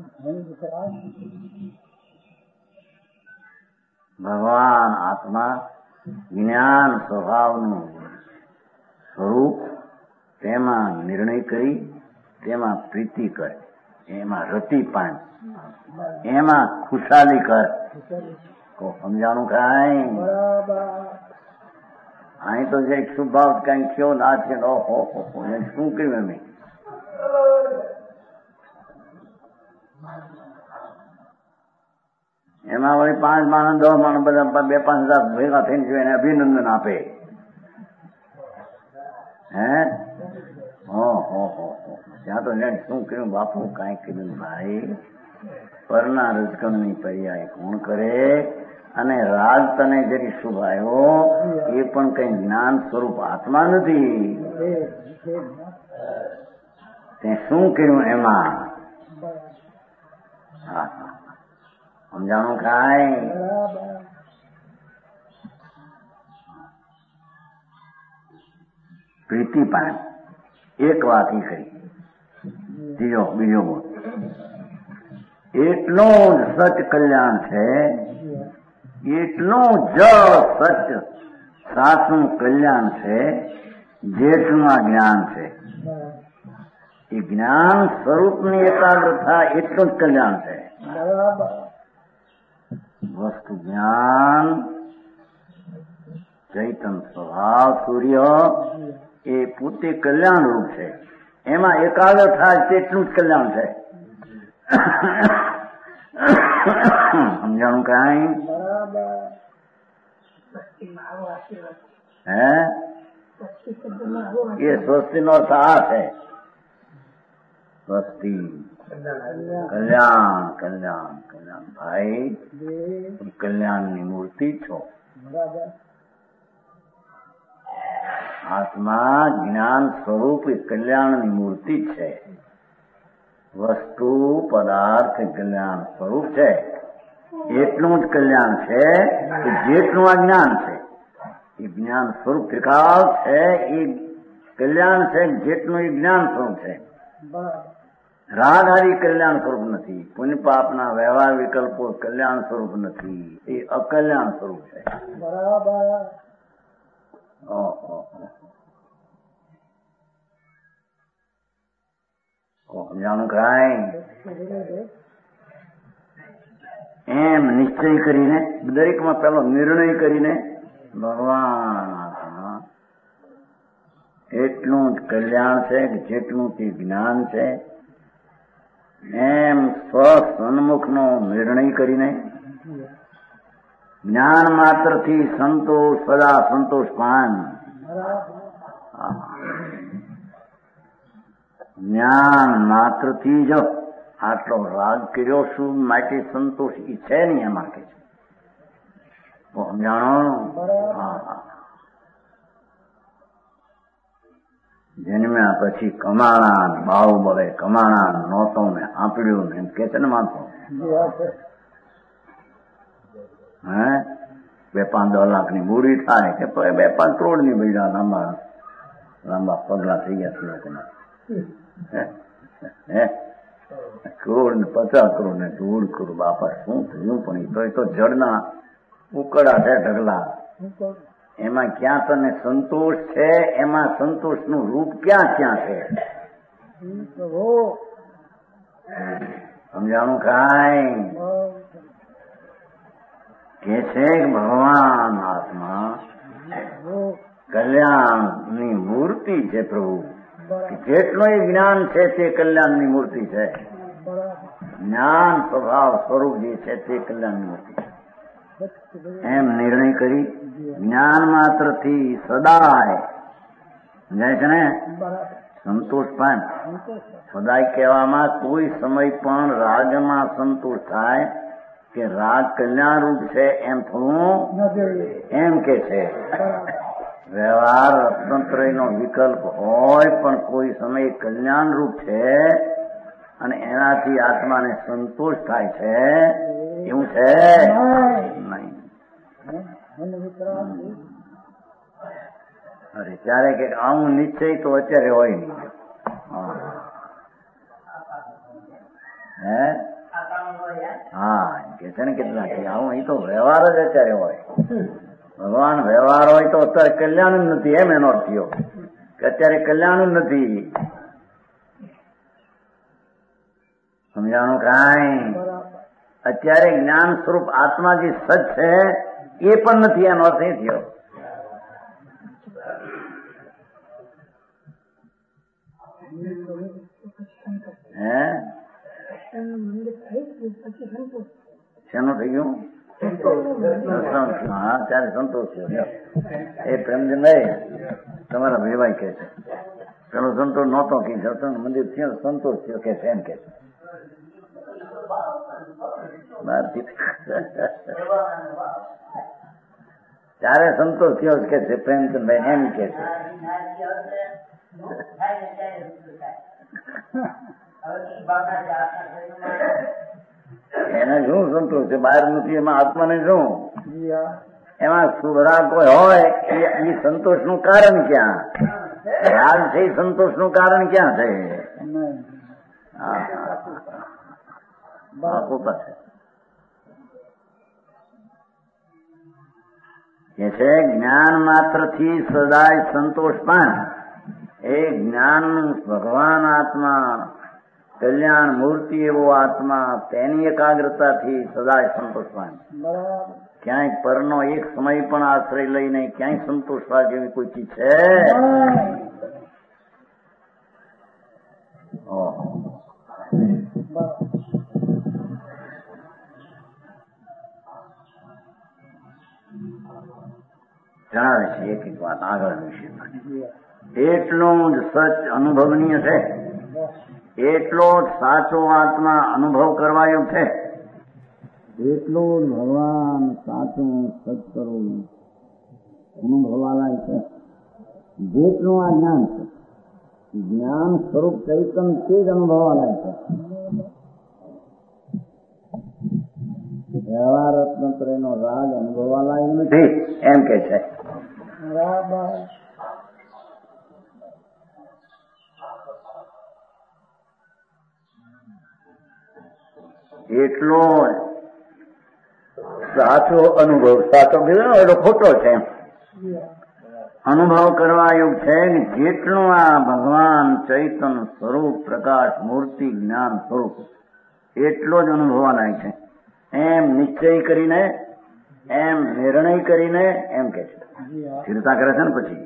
ભગવાન આત્મા જ્ઞાન સ્વભાવનું સ્વરૂપ, તેમાં નિર્ણય કરી, તેમાં પ્રીતિ કરે, એમાં રતિ પાન, એમાં ખુશાલી કર. તો સમજાણું કાંઈ? અહીં તો જે શુભાવ કઈ થયો ના છે ઓહો શું કર્યું એમ. એમાં વળી પાંચ માણસ દસ માણસ બધા બે પાંચ હજાર ભેગા થઈને જો એને અભિનંદન આપે. હે હો હો હો ત્યાં તો તો જાણે શું કર્યું બાપુ, કાંઈ કીધું ભાઈ. પરના રજકણની પર્યાય કોણ કરે? અને રાગ તને જરી શુભાયો એ પણ કઈ જ્ઞાન સ્વરૂપ આત્મા નથી. તે શું કર્યું એમાં? સમજાણું કાંઈ? પ્રીતિ પાન એક વાત ઈ કરી. ત્રીજો બીજો બોલ. એટલું જ સચ કલ્યાણ છે, એટલું જ સચ સાચું કલ્યાણ છે જેટલું જ્ઞાન છે. એ જ્ઞાન સ્વરૂપની એકાગ્રતા એટલું જ કલ્યાણ છે. વસ્તુ જ્ઞાન ચૈતન સ્વભાવ સૂર્ય એ પોતે કલ્યાણ રૂપ છે. એમાં એકાગ્ર થાય તેટલું જ કલ્યાણ છે. સમજાણું કાંઈ? હે એ સ્વસ્તિ નો અર્થ આ છે. સ્વસ્તિ કલ્યાણ કલ્યાણ કલ્યાણ. ભાઈ કલ્યાણની મૂર્તિ છો. આત્મા જ્ઞાન સ્વરૂપ કલ્યાણની મૂર્તિ છે. વસ્તુ પદાર્થ કલ્યાણ સ્વરૂપ છે. એટલું જ કલ્યાણ છે કે જેટલું આ જ્ઞાન છે. એ જ્ઞાન સ્વરૂપ ત્રિકાળ છે. એ કલ્યાણ છે જેટલું એ જ્ઞાન સ્વરૂપ છે. રાગ આદિ કલ્યાણ સ્વરૂપ નથી. પુણ્ય પાપના વ્યવહાર વિકલ્પો કલ્યાણ સ્વરૂપ નથી. એ અકલ્યાણ સ્વરૂપ છે. બરાબર. સમજાણું કાંઈ? એમ નિશ્ચય કરીને દરેકમાં પેલો નિર્ણય કરીને ભગવાન એટલું જ કલ્યાણ છે કે જેટલું તે જ્ઞાન છે. એમ સ્વ સન્મુખનો નિર્ણય કરીને જ્ઞાન માત્ર થી સંતોષ સદા સંતોષ પાન. જ્ઞાન માત્ર થી જ આટલો રાગ કર્યો શું માટે સંતોષ ઈ છે નહીં એમાં કે સમજાણો? જન્મ્યા પછી કમાણા ભાવ બળે કમાણા નહોતો ને આંપડ્યું ને એમ કે છે ને માનતો. હે બે પાંચ દસ લાખ ની મૂડી થાય કે બે પાંચ કરોડ ની બૈરા લાંબા લાંબા પગલા થઈ ગયા લોકોના. હે કરોડ ને પચાસ કરોડ ને દોઢ કરોડ બાપા શું થયું? પણ તો એ તો જળના ઉકળા છે ઢગલા. એમાં ક્યાં તને સંતોષ છે? એમાં સંતોષ નું રૂપ ક્યાં ક્યાં છે? સમજાણું કાંઈ? કે છે ભગવાન આત્મા કલ્યાણ ની મૂર્તિ છે. પ્રભુ જેટલું જ્ઞાન છે તે કલ્યાણ ની મૂર્તિ છે. જ્ઞાન સ્વભાવ સ્વરૂપ જે છે તે કલ્યાણ ની મૂર્તિ છે. એમ નિર્ણય કરી જ્ઞાન માત્ર થી સદાય જાય છે ને સંતોષ પામ. સદાય કહેવામાં કોઈ સમય પણ રાગમાં સંતોષ થાય કે રાગ કલ્યાણ રૂપ છે એમ થોડું એમ કે છે. વ્યવહાર રત્નત્રય નો વિકલ્પ હોય પણ કોઈ સમય કલ્યાણ રૂપ છે અને એનાથી આત્માને સંતોષ થાય છે એવું છે નહીં. અરે ત્યારે કે આવું નિશ્ચય તો અત્યારે હોય નહીં. હે હા કે છે ને કેટલા કે આવું અહીં તો વ્યવહાર જ અત્યારે હોય. ભગવાન વ્યવહાર હોય તો અત્યારે કલ્યાણ જ નથી એમ એનો અર્થ થયો કે અત્યારે કલ્યાણ જ નથી. સમજાણું કાંઈ? અત્યારે જ્ઞાન સ્વરૂપ આત્મા જે સચ છે એ પણ નથી એનો અર્થ એ થયો. હે શેનું થઈ ગયું? હા ત્યારે સંતોષ થયો. એ પ્રેમજી નહીં તમારા ભાઈ કે છે પેલો સંતોષ નહોતો કે સત્સંગ મંદિર થયો સંતોષ થયો કે એમ કે ત્યારે સંતોષ થયો કે છે પ્રેમચંદભાઈ એમ કે છે. એને શું સંતોષ છે? બહાર નથી એમાં આત્માને શું? એમાં સુધરા કોઈ હોય એ સંતોષ નું કારણ ક્યાં? રાગ છે સંતોષ નું કારણ ક્યાં છે? હા કે છે જ્ઞાન માત્ર થી સદાય સંતોષ પામ એ જ્ઞાન ભગવાન આત્મા કલ્યાણ મૂર્તિ એવો આત્મા તેની એકાગ્રતાથી સદાય સંતોષ પામે. ક્યાંય પરનો એક સમય પણ આશ્રય લઈને ક્યાંય સંતોષવા જેવી કોઈ ચીજ છે? જણાવે છે એક એક વાત આગળ વિશે. એટલું જ સચ અનુભવનીય છે, એટલો જ સાચો આત્મા અનુભવ કરવાયો છે, એટલો જ ભગવાન સાચું સત્કરું અનુભવાલાય છે. જેટલું આ જ્ઞાન છે, જ્ઞાન સ્વરૂપ ચૈતન તે જ અનુભવાલાય છે. વ્યવહાર રત્નત્ર એનો રાગ અનુભવાલાય નથી એમ કે છે. એટલો સાચો અનુભવ, સાચો કીધો એટલો ખોટો છે, અનુભવ કરવા એવું છે ને જેટલું આ ભગવાન ચૈતન સ્વરૂપ પ્રકાશ મૂર્તિ જ્ઞાન સ્વરૂપ એટલો જ અનુભવાલાય છે એમ નિશ્ચય કરીને, એમ નિર્ણય કરીને એમ કે છે. સ્થિરતા કરે છે ને પછી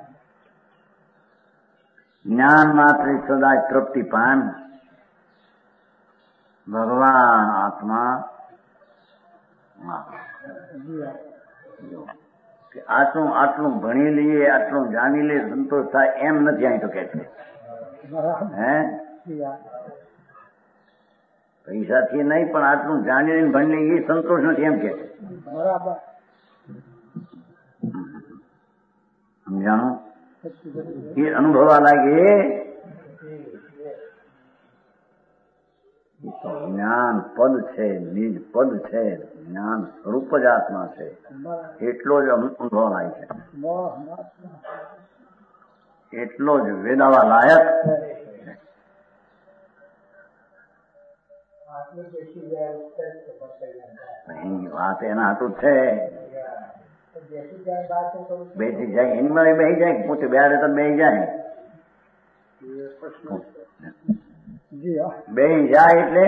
જ્ઞાન માત્ર સદાય તૃપ્તિ પામ ભગવાન આત્મા આટલું આટલું ભણી લઈએ, આટલું જાણી લઈએ સંતોષ થાય એમ નથી. અહીં તો કે છે હે પૈસાથી નહીં પણ આટલું જાણી લઈને ભણી લઈએ એ સંતોષ નથી એમ કે છે. સમજાણું? એ અનુભવા લાગે જ્ઞાન પદ છે, નિજ પદ છે, જ્ઞાન સ્વરૂપ જ આત્મા છે, એટલો જ અનુભવ લાય છે, એટલો જ વેદાવા લાયક. વાત એના હાથું છે બેસી જાય એની માં બેસી જાય, પોતે બેહાડે તો બેસી જાય, બેસી જાય એટલે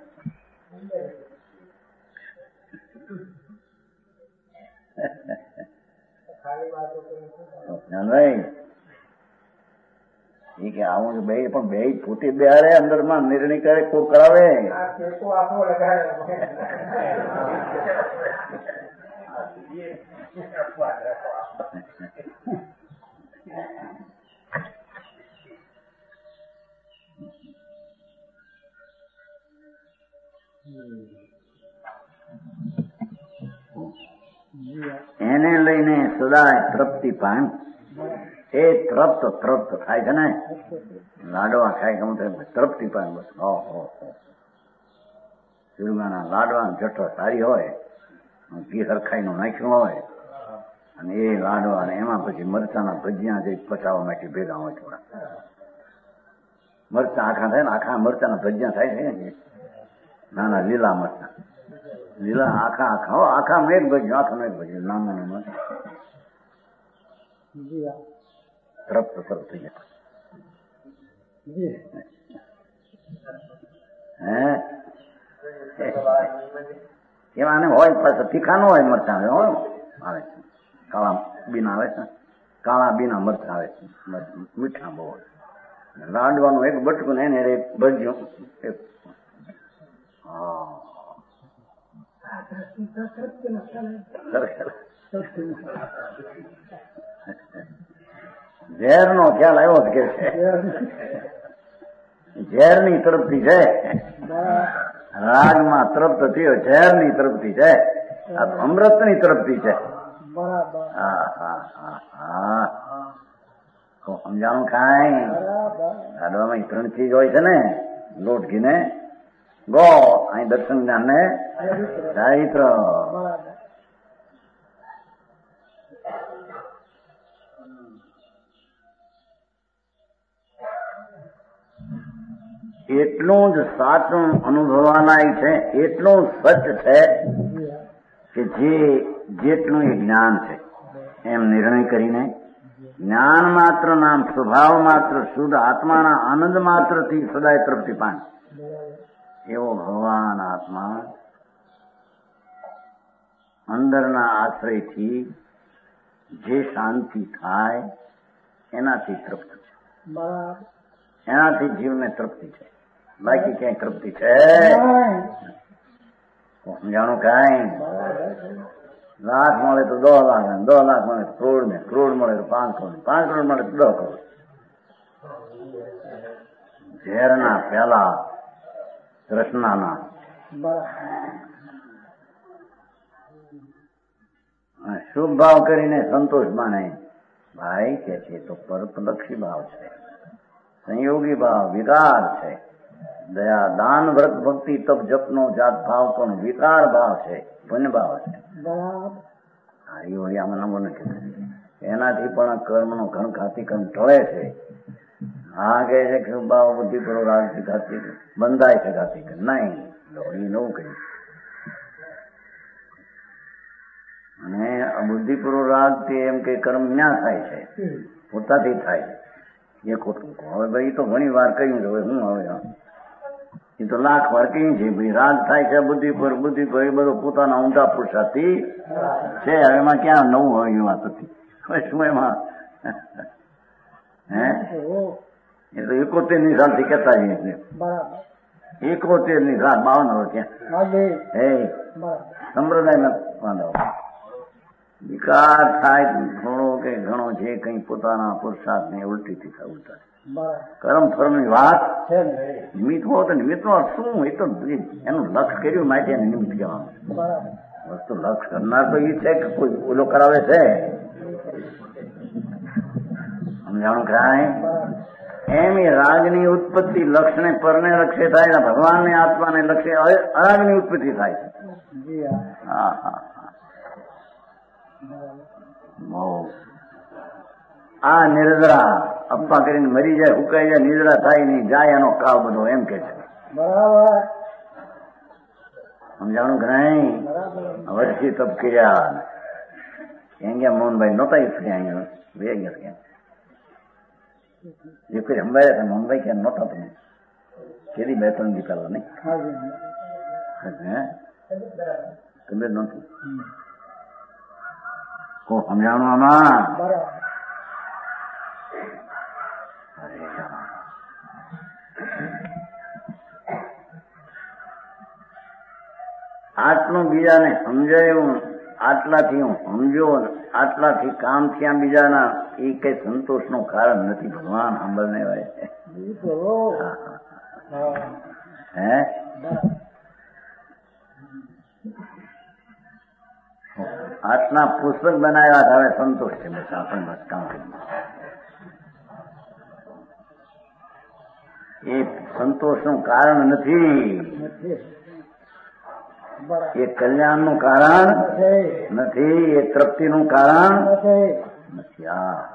ભાઈ એ કે આવું બે પણ બે પોતે બેહાડે અંદર માં નિર્ણય કરે કોઈ કરાવે. એને લઈને સદાય તૃપ્તિ પામ. એ તૃપ્ત તૃપ્ત થાય છે ને, લાડવા ખાય ગમ તૃપ્તિ પામ. બસ ઓહો સુરગાના લાડવા જઠ્ઠો સારી હોય, ઘી હરખાઈ નું નાખ્યું હોય અને એ લાડવા અને એમાં પછી મરચાના ભજીયા જે પચાવવા માટે ભેગા હોય થોડા મરચા આખા થાય ને, આખા મરચાના ભજીયા થાય છે ને, નાના લીલા મરચા, લીલા આખા આખા હો આખા મેં એક ભજ્યું, આખા મેં એક ભજ્યું, નાના નાના તરફ તરફ થઈ જાય. હે એમાં આને હોય પાછા તીખા નો હોય મરચા આવે હોય આવે છે, કાળા બીના આવે છે, કાળા બીના મરચા આવે છે, મીઠા બહુ હોય. લાડવાનું એક બટકું ને એને એક ભજ્યું એક હા ઝેરનો ખ્યાલ આવ્યો જ કે છે ઝેરની તરફથી છે રાગમાં તૃપ્ત થયો ઝેરની તરફથી છે આ અમૃતની તરફથી છે હા હા હા હા સમજાણું કાંઈ કાઢવામાં ત્રણ ચીજ હોય છે ને લોટ ઘીને ગો અહીં દર્શન જ્ઞાન ને ચારિત્ર એટલું જ સાચું અનુભવાનાય છે એટલું સચ છે કે જે જેટલું એ જ્ઞાન છે એમ નિર્ણય કરીને જ્ઞાન માત્ર નામ સ્વભાવ માત્ર શુદ્ધ આત્માના આનંદ માત્રથી સદાય તૃપ્તિ પામે એવો ભગવાન આત્મા અંદરના આશ્રયથી જે શાંતિ થાય એનાથી તૃપ્તિ છે એનાથી જીવને તૃપ્તિ છે બાકી ક્યાંય તૃપ્તિ છે સમજાણું કાંઈ લાખ મળે તો દો લાખ દો લાખ મળે તો કરોડ ને કરોડ મળે તો પાંચ કરોડ પાંચ કરોડ મળે તો દસ કરોડ ઝેરના પેલા કૃષ્ણના શુભ ભાવ કરીને સંતોષ માને ભાઈ કે છે તો પરપલક્ષી ભાવ છે સંયોગી ભાવ વિકાર છે દયા દાન વ્રત ભક્તિ તપ જપનો જાત ભાવ પણ વિકાર ભાવ છે પુણ્ય ભાવ છે એનાથી પણ કર્મનો ઘણ ખાતી કર્મ ટળે છે હા કે છે કે ભાવ બુદ્ધિ કરો રાજથી ખાતી બંધાય છે ખાતી કર નહીં એ નવું કહ્યું અને બુદ્ધિપૂર્વક રાગથી એમ કે કર્મ ન્યા થાય છે પોતાથી થાય છે એ ખોટું હવે ભાઈ તો ઘણી વાર કહ્યું છે હવે હું હવે એ તો લાખ વાર કહ્યું છે ભાઈ રાગ થાય છે બુદ્ધિ પર બુદ્ધિ પર એ બધો પોતાના ઊંધા પુરુષાર્થી છે હવે એમાં ક્યાં નવું હોય એ વાત હતી શું એમાં હે એ તો એકોતેર ની સાલ થી કેતા જઈએ એકોતેર ની સાલ બાવન વર્ષ ત્યાં હે સંપ્રદાય ન વાંધો વિકાર થાય થોડો કે ઘણો જે કઈ પોતાના પુરુષાર્થ ને ઉલટીથી થવું થાય કર્મ ફળ ની વાત નિમિત્ત હો તો નિમિત્ત નો અર્થ શું એ તો એનું લક્ષ કર્યું માટે એને નિમિત્ત કહેવાનું વસ્તુ લક્ષ કરનાર તો એ છે કે કોઈ ઓલો કરાવે છે સમજાણું કાંઈ એમ એ રાગની ઉત્પત્તિ લક્ષને પરને લક્ષ્ય થાય ભગવાનને આત્માને લક્ષ્ય અરાગની ઉત્પત્તિ થાય છે હા હા બહુ આ નિર્જરા અપ્પા કરીને મરી જાય હુકાઈ જાય નિદ્રા થાય નહીં જાય એનો કાળ બધો એમ કે છે બરાબર સમજાણું કે નહીં વર્ષથી તપ કર્યા એમ ગયા મોહનભાઈ નહોતા ફર્યા અહીંયા બે ગયા ક્યાં જે કોઈ સંભાળ્યા હતા મોહનભાઈ ક્યાં નહોતા તમે કેરી બે ત્રણ દી પહેલા નહીં હે કબીર નહોતું કો સમજાણું આમાં આટલું બીજાને સમજાયું આટલાથી હું સમજો આટલાથી કામ થયા બીજાના એ કઈ સંતોષ નું કારણ નથી ભગવાન સાંભળને હોય હે આટલા પુસ્તક બનાવ્યા હવે સંતોષ છે બસ આપણે બસ કામ એ સંતોષ નું કારણ નથી એ કલ્યાણ નું કારણ નથી એ તૃપ્તિ નું કારણ નથી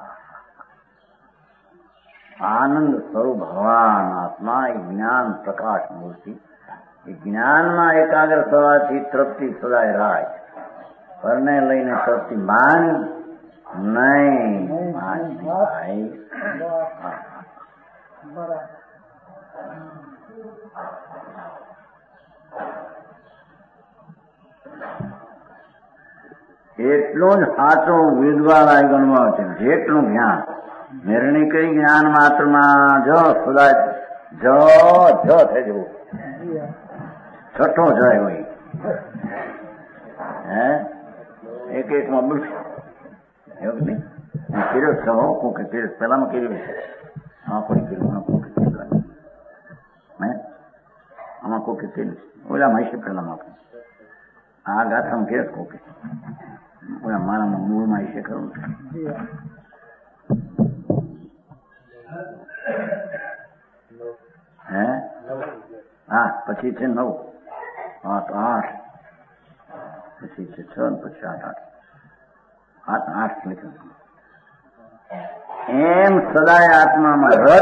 આનંદ સ્વરૂપ ભગવાન આત્મા એ જ્ઞાન પ્રકાશ મૂર્તિ એ જ્ઞાનમાં એકાગ્ર થવાથી તૃપ્તિ સદાય રાય પરને લઈને તૃપ્તિ માન નહીં માન ભાઈ એટલું જ સાચું વિદ્વાન ગણવા છે જેટલું જ્ઞાન નિર્ણય કરી જ્ઞાન માત્રમાં જો સદા જો જો થઈ જવું છઠ્ઠો જાય હોય હે એક એક માં બોલ એવું નહીં કર્યો છો કોકે કર્યો પેલામાં કર્યું છે આમાં કોઈ કર્યું કોકે કર્યું હે આમાં કોકે કર્યું ઓલા માહિશે પેલામાં આપણે આ ગાથામાં કર્યો કોકે ઓલા મારામાં મૂળમાં હિશે ખરું હે હા પછી છે નવ હા તો આઠ પછી છે છ ને પછી આઠ આઠ આઠ આઠ લખ્યું એમ સદાય આત્મામાં રત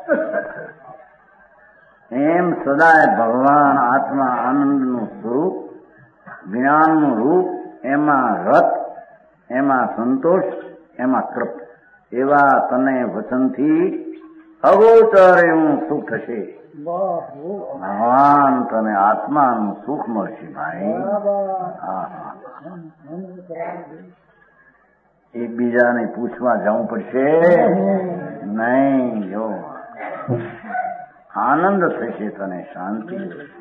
એમ સદાય ભગવાન આત્મા આનંદનું સ્વરૂપ જ્ઞાનનું રૂપ એમાં રત એમાં સંતોષ એમાં તૃપ્ત એવા તને વચનથી અગોચર એવું સુખ થશે ભગવાન તને આત્માનું સુખ મળશે ભાઈ એકબીજાને પૂછવા જવું પડશે નહીં જો આનંદ થશે તને શાંતિ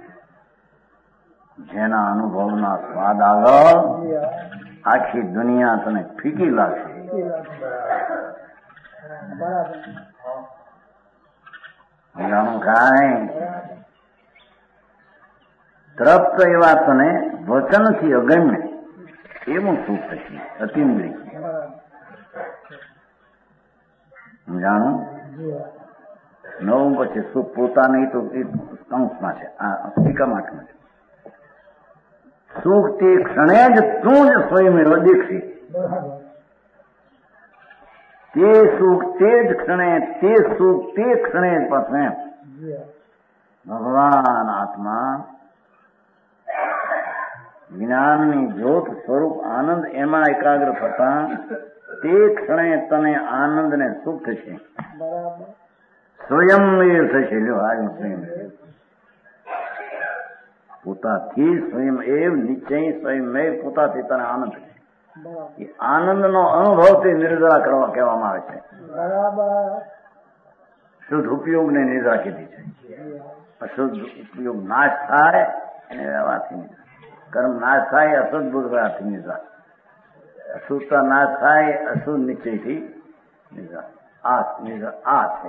જેના અનુભવના સ્વાદ આગળ આખી દુનિયા તને ફીકી લાગશે જાણું કાંઈ તૃપ્ત એવા તને વચનથી અગમ્ય એવું સુખ થશે અતિન્દ્રિય જાણું નવું પછી સુખ પોતાને તો કંસમાં છે આ ટીકા માટમાં છે સુખ તે ક્ષણે જ તું જ સ્વયં દેખશે તે સુખ તે જ ક્ષણે તે સુખ તે ક્ષણે જ પાસે ભગવાન આત્મા જ્ઞાનની જ્યોત સ્વરૂપ આનંદ એમાં એકાગ્ર થતા તે ક્ષણે તને આનંદ ને સુખ થશે સ્વયં થશે લ્યો આજ સ્વયં પોતાથી સ્વયં એવ નિશ્ચય સ્વયં પોતાથી તને આનંદ થશે એ આનંદનો અનુભવ તે નિર્જરા કરવા કહેવામાં આવે છે શુદ્ધ ઉપયોગને નિર્જરા કીધી છે અશુદ્ધ ઉપયોગ નાશ થાય એને વ્યવહારથી નિર્જરા કર્મ નાશ થાય અશુદ્ધ બુદ્ધથી નિર્જરા અશુદ્ધતા નાશ થાય અશુદ્ધ નિશ્ચયથી નિર્જરા આ નિર્જરા આ છે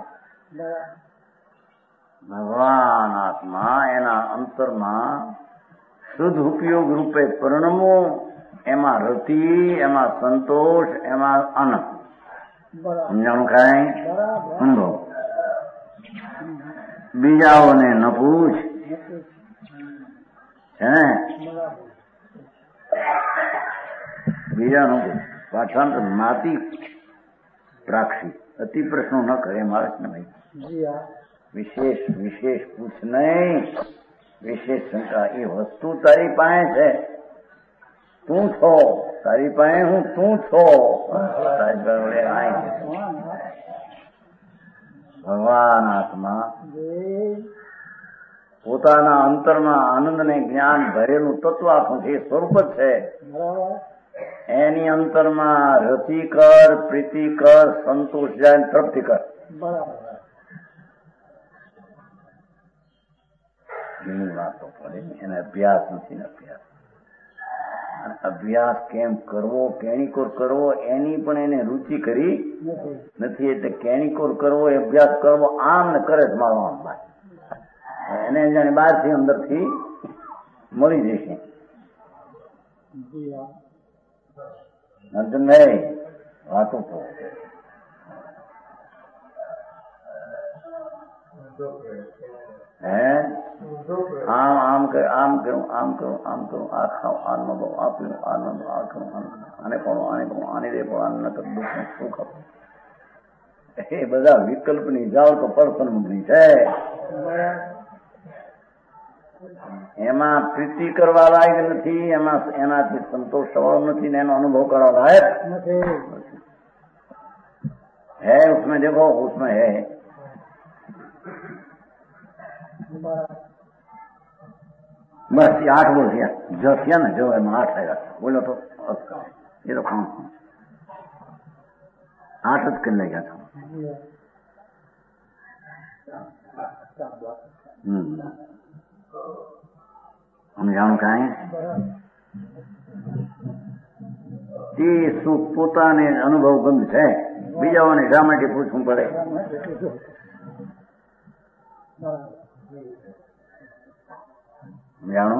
ભગવાન આત્મા એના અંતરમાં શુદ્ધ ઉપયોગ રૂપે પરિણમો એમાં રતિ એમાં સંતોષ એમાં આનંદ સમજાણું કાંઈ અનુભવ બીજાઓને ન પૂછ છે ને બીજા ન પૂછ પાછાંતર નાતી પ્રાક્ષી અતિ પ્રશ્નો ન કરે મારે ને ભાઈ વિશેષ વિશેષ પૂછ નહીં વિશેષ શંકા એ વસ્તુ તારી પાસે છે તું છો તારી પાસે હું તું છો ભગવાન આત્મા પોતાના અંતરમાં આનંદ ને જ્ઞાન ભરેલું તત્વ આખું છે સ્વરૂપ જ છે એની અંતરમાં રતિ કર પ્રીતિ કર સંતોષ જાય તૃપ્તિ કર એની વાતો પડે એને અભ્યાસ નથી ને અભ્યાસ અભ્યાસ કેમ કરવો કેણીકોર કરવો એની પણ એને રુચિ કરી નથી એટલે કેણીકોર કરવો એ અભ્યાસ કરવો આમ ને કરે જ મારો આમ એને જાણે બહાર થી અંદર થી મળી જશે નંદનભાઈ વાતો તો હે આમ આમ કર આમ કરું આમ કરું આમ કરું આ ખાવ આ ન દો આ પીવું આ ન દો આ કરું આને પણ આને પણ આને દે પણ આને નકર દુઃખ સુખ આપો એ બધા વિકલ્પની જાઓ તો પર્સન મુક્તિ છે એમાં પ્રીતિ કરવા લાયક નથી એમાં એનાથી સંતોષ થવાનો નથી ને એનો અનુભવ કરવા લાયક है उसमें देखो उसमें है बस ये आठ बोल दिया जो किया ना जो है आठ आएगा बोलो तो ये तो काम आठ कर ले गया था हम जानो कहा है તે સુખ પોતાને અનુભવ ગમ છે, બીજાઓને શા માટે પૂછવું પડે? જાણો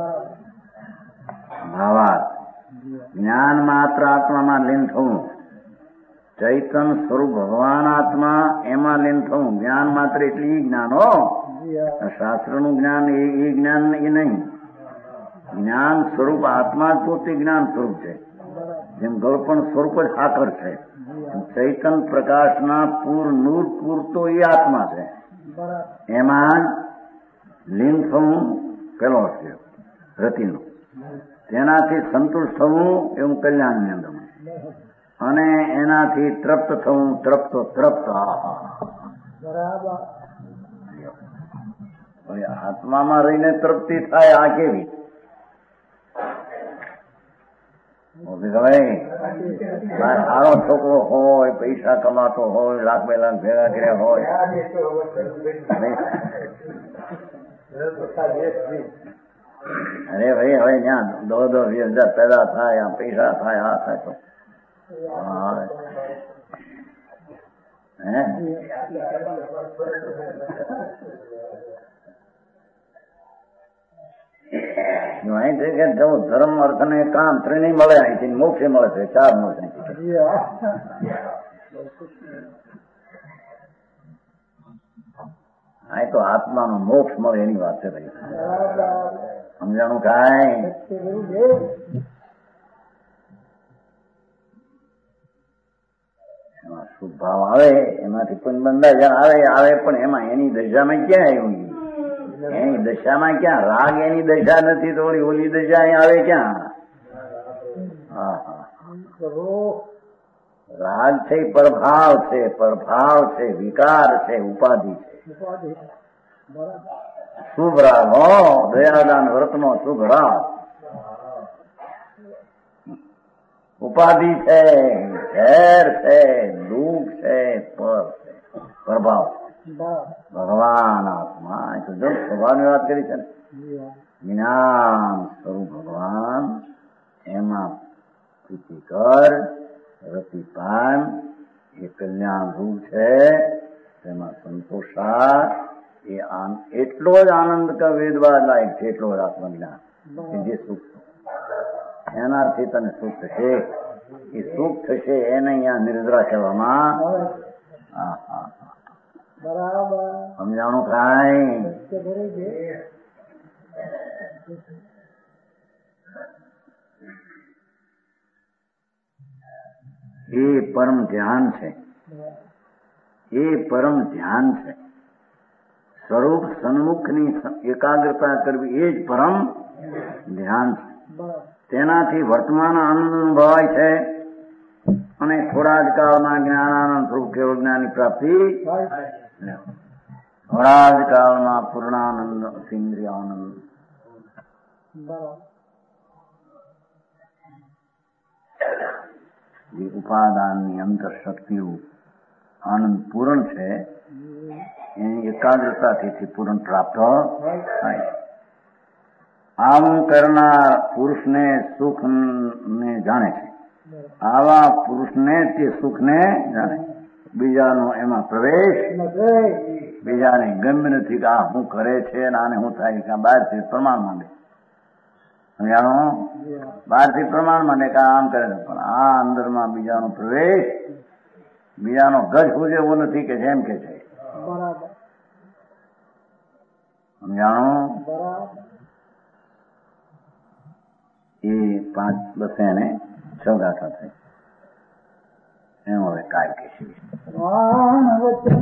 ભાવાર્થ જ્ઞાન માત્ર આત્મામાં લીન થવું, ચૈતન સ્વરૂપ ભગવાન આત્મા એમાં લીન થવું. જ્ઞાન માત્ર એટલે એ જ્ઞાન હો, શાસ્ત્રનું જ્ઞાન એ જ્ઞાન એ નહીં. જ્ઞાન સ્વરૂપ આત્મા જ પોતે જ્ઞાન સ્વરૂપ છે. જેમ ગળપણ સ્વરૂપ જ સાકર છે, ચૈતન પ્રકાશના પૂર નૂર પૂર તો એ આત્મા છે. એમાં લીન થવું પેલો છે રતિનો. તેનાથી સંતુષ્ટ થવું એવું કલ્યાણ ની અને એનાથી તૃપ્ત થવું તૃપ્ત તૃપ્ત આત્મામાં રહીને તૃપ્તિ થાય. આ કેવી સારો છોકરો હોય, પૈસા કમાતો હોય, લાખ બે લાખ ભેગા કર્યા હોય, અરે ભાઈ હવે ત્યાં દો દો વીસ હજાર પેદા થાય, આ પૈસા થાય, આ થાય તો હે ધર્મ અર્થ ને કામ ત્રણેય મળે, અહીંથી મોક્ષે મળે છે, ચાર મળે છે. આ તો આત્માનો મોક્ષ મળે એની વાત છે ભાઈ. સમજાણું કાંઈ? એમાં શુભ ભાવ આવે, એમાંથી પુણ્ય બંધાય આવે આવે પણ એમાં એની દશામાં ક્યાં આવ્યું? એની દશામાં ક્યાં? રાગ એની દશા નથી તો ઓલી દશા આવે ક્યાં? હા હા, રાગ છે પ્રભાવ છે, પ્રભાવ છે વિકાર છે, ઉપાધિ છે. શુભ રાગ હો, દયાદાન વ્રતનો શુભ રાગ. ઉપાધિ છે, ઝેર છે, દુઃખ છે, પર છે, પ્રભાવ. ભગવાન આત્મા તો જો સ્વભાવની વાત કરી છે ને, જ્ઞાન સ્વરૂપ ભગવાન એમાં પ્રીતિકર રતિપાન એ કલ્યાણ રૂપ છે. તેમાં સંતોષા એ એટલો જ આનંદ કા વેદવા લાયક છે, એટલો જ આત્મજ્ઞાન જે સુખ એનાથી તને સુખ થશે. એ સુખ થશે એને અહીંયા નિર્દ્રા કહેવામાં. હા હા સમજાણું કાંઈ? એ પરમ ધ્યાન છે, એ પરમ ધ્યાન છે. સ્વરૂપ સન્મુખની એકાગ્રતા કરવી એ જ પરમ ધ્યાન છે. તેનાથી વર્તમાન આનંદ અનુભવાય છે અને થોડા જ કાળમાં જ્ઞાનાનંદ સ્વરૂપ કેવળ જ્ઞાનની પ્રાપ્તિ. થોડા જ કાળમાં પૂર્ણાનંદ અતિન્દ્રિય આનંદ. જે ઉપાદાનની અંતર શક્તિઓ આનંદ પૂર્ણ છે એની એકાગ્રતાથી પૂર્ણ પ્રાપ્ત થાય. આવું કરનાર પુરુષને સુખ ને જાણે છે. આવા પુરુષને તે સુખને જાણે. બીજાનો એમાં પ્રવેશ, બીજાને ગમ્ય નથી કે આ શું કરે છે ને આને શું થાય કે બહારથી પ્રમાણ માંડે. સમજાણો? બહારથી પ્રમાણ માંડે કે આમ કરે છે, પણ આ અંદરમાં બીજાનો પ્રવેશ, બીજાનો ગજ પૂજે એવો નથી કે જેમ કે છે. સમજાણો? એ પાંચ બસે ને ચૌદ આઠા થાય એમ હવે કાલ કહીશું.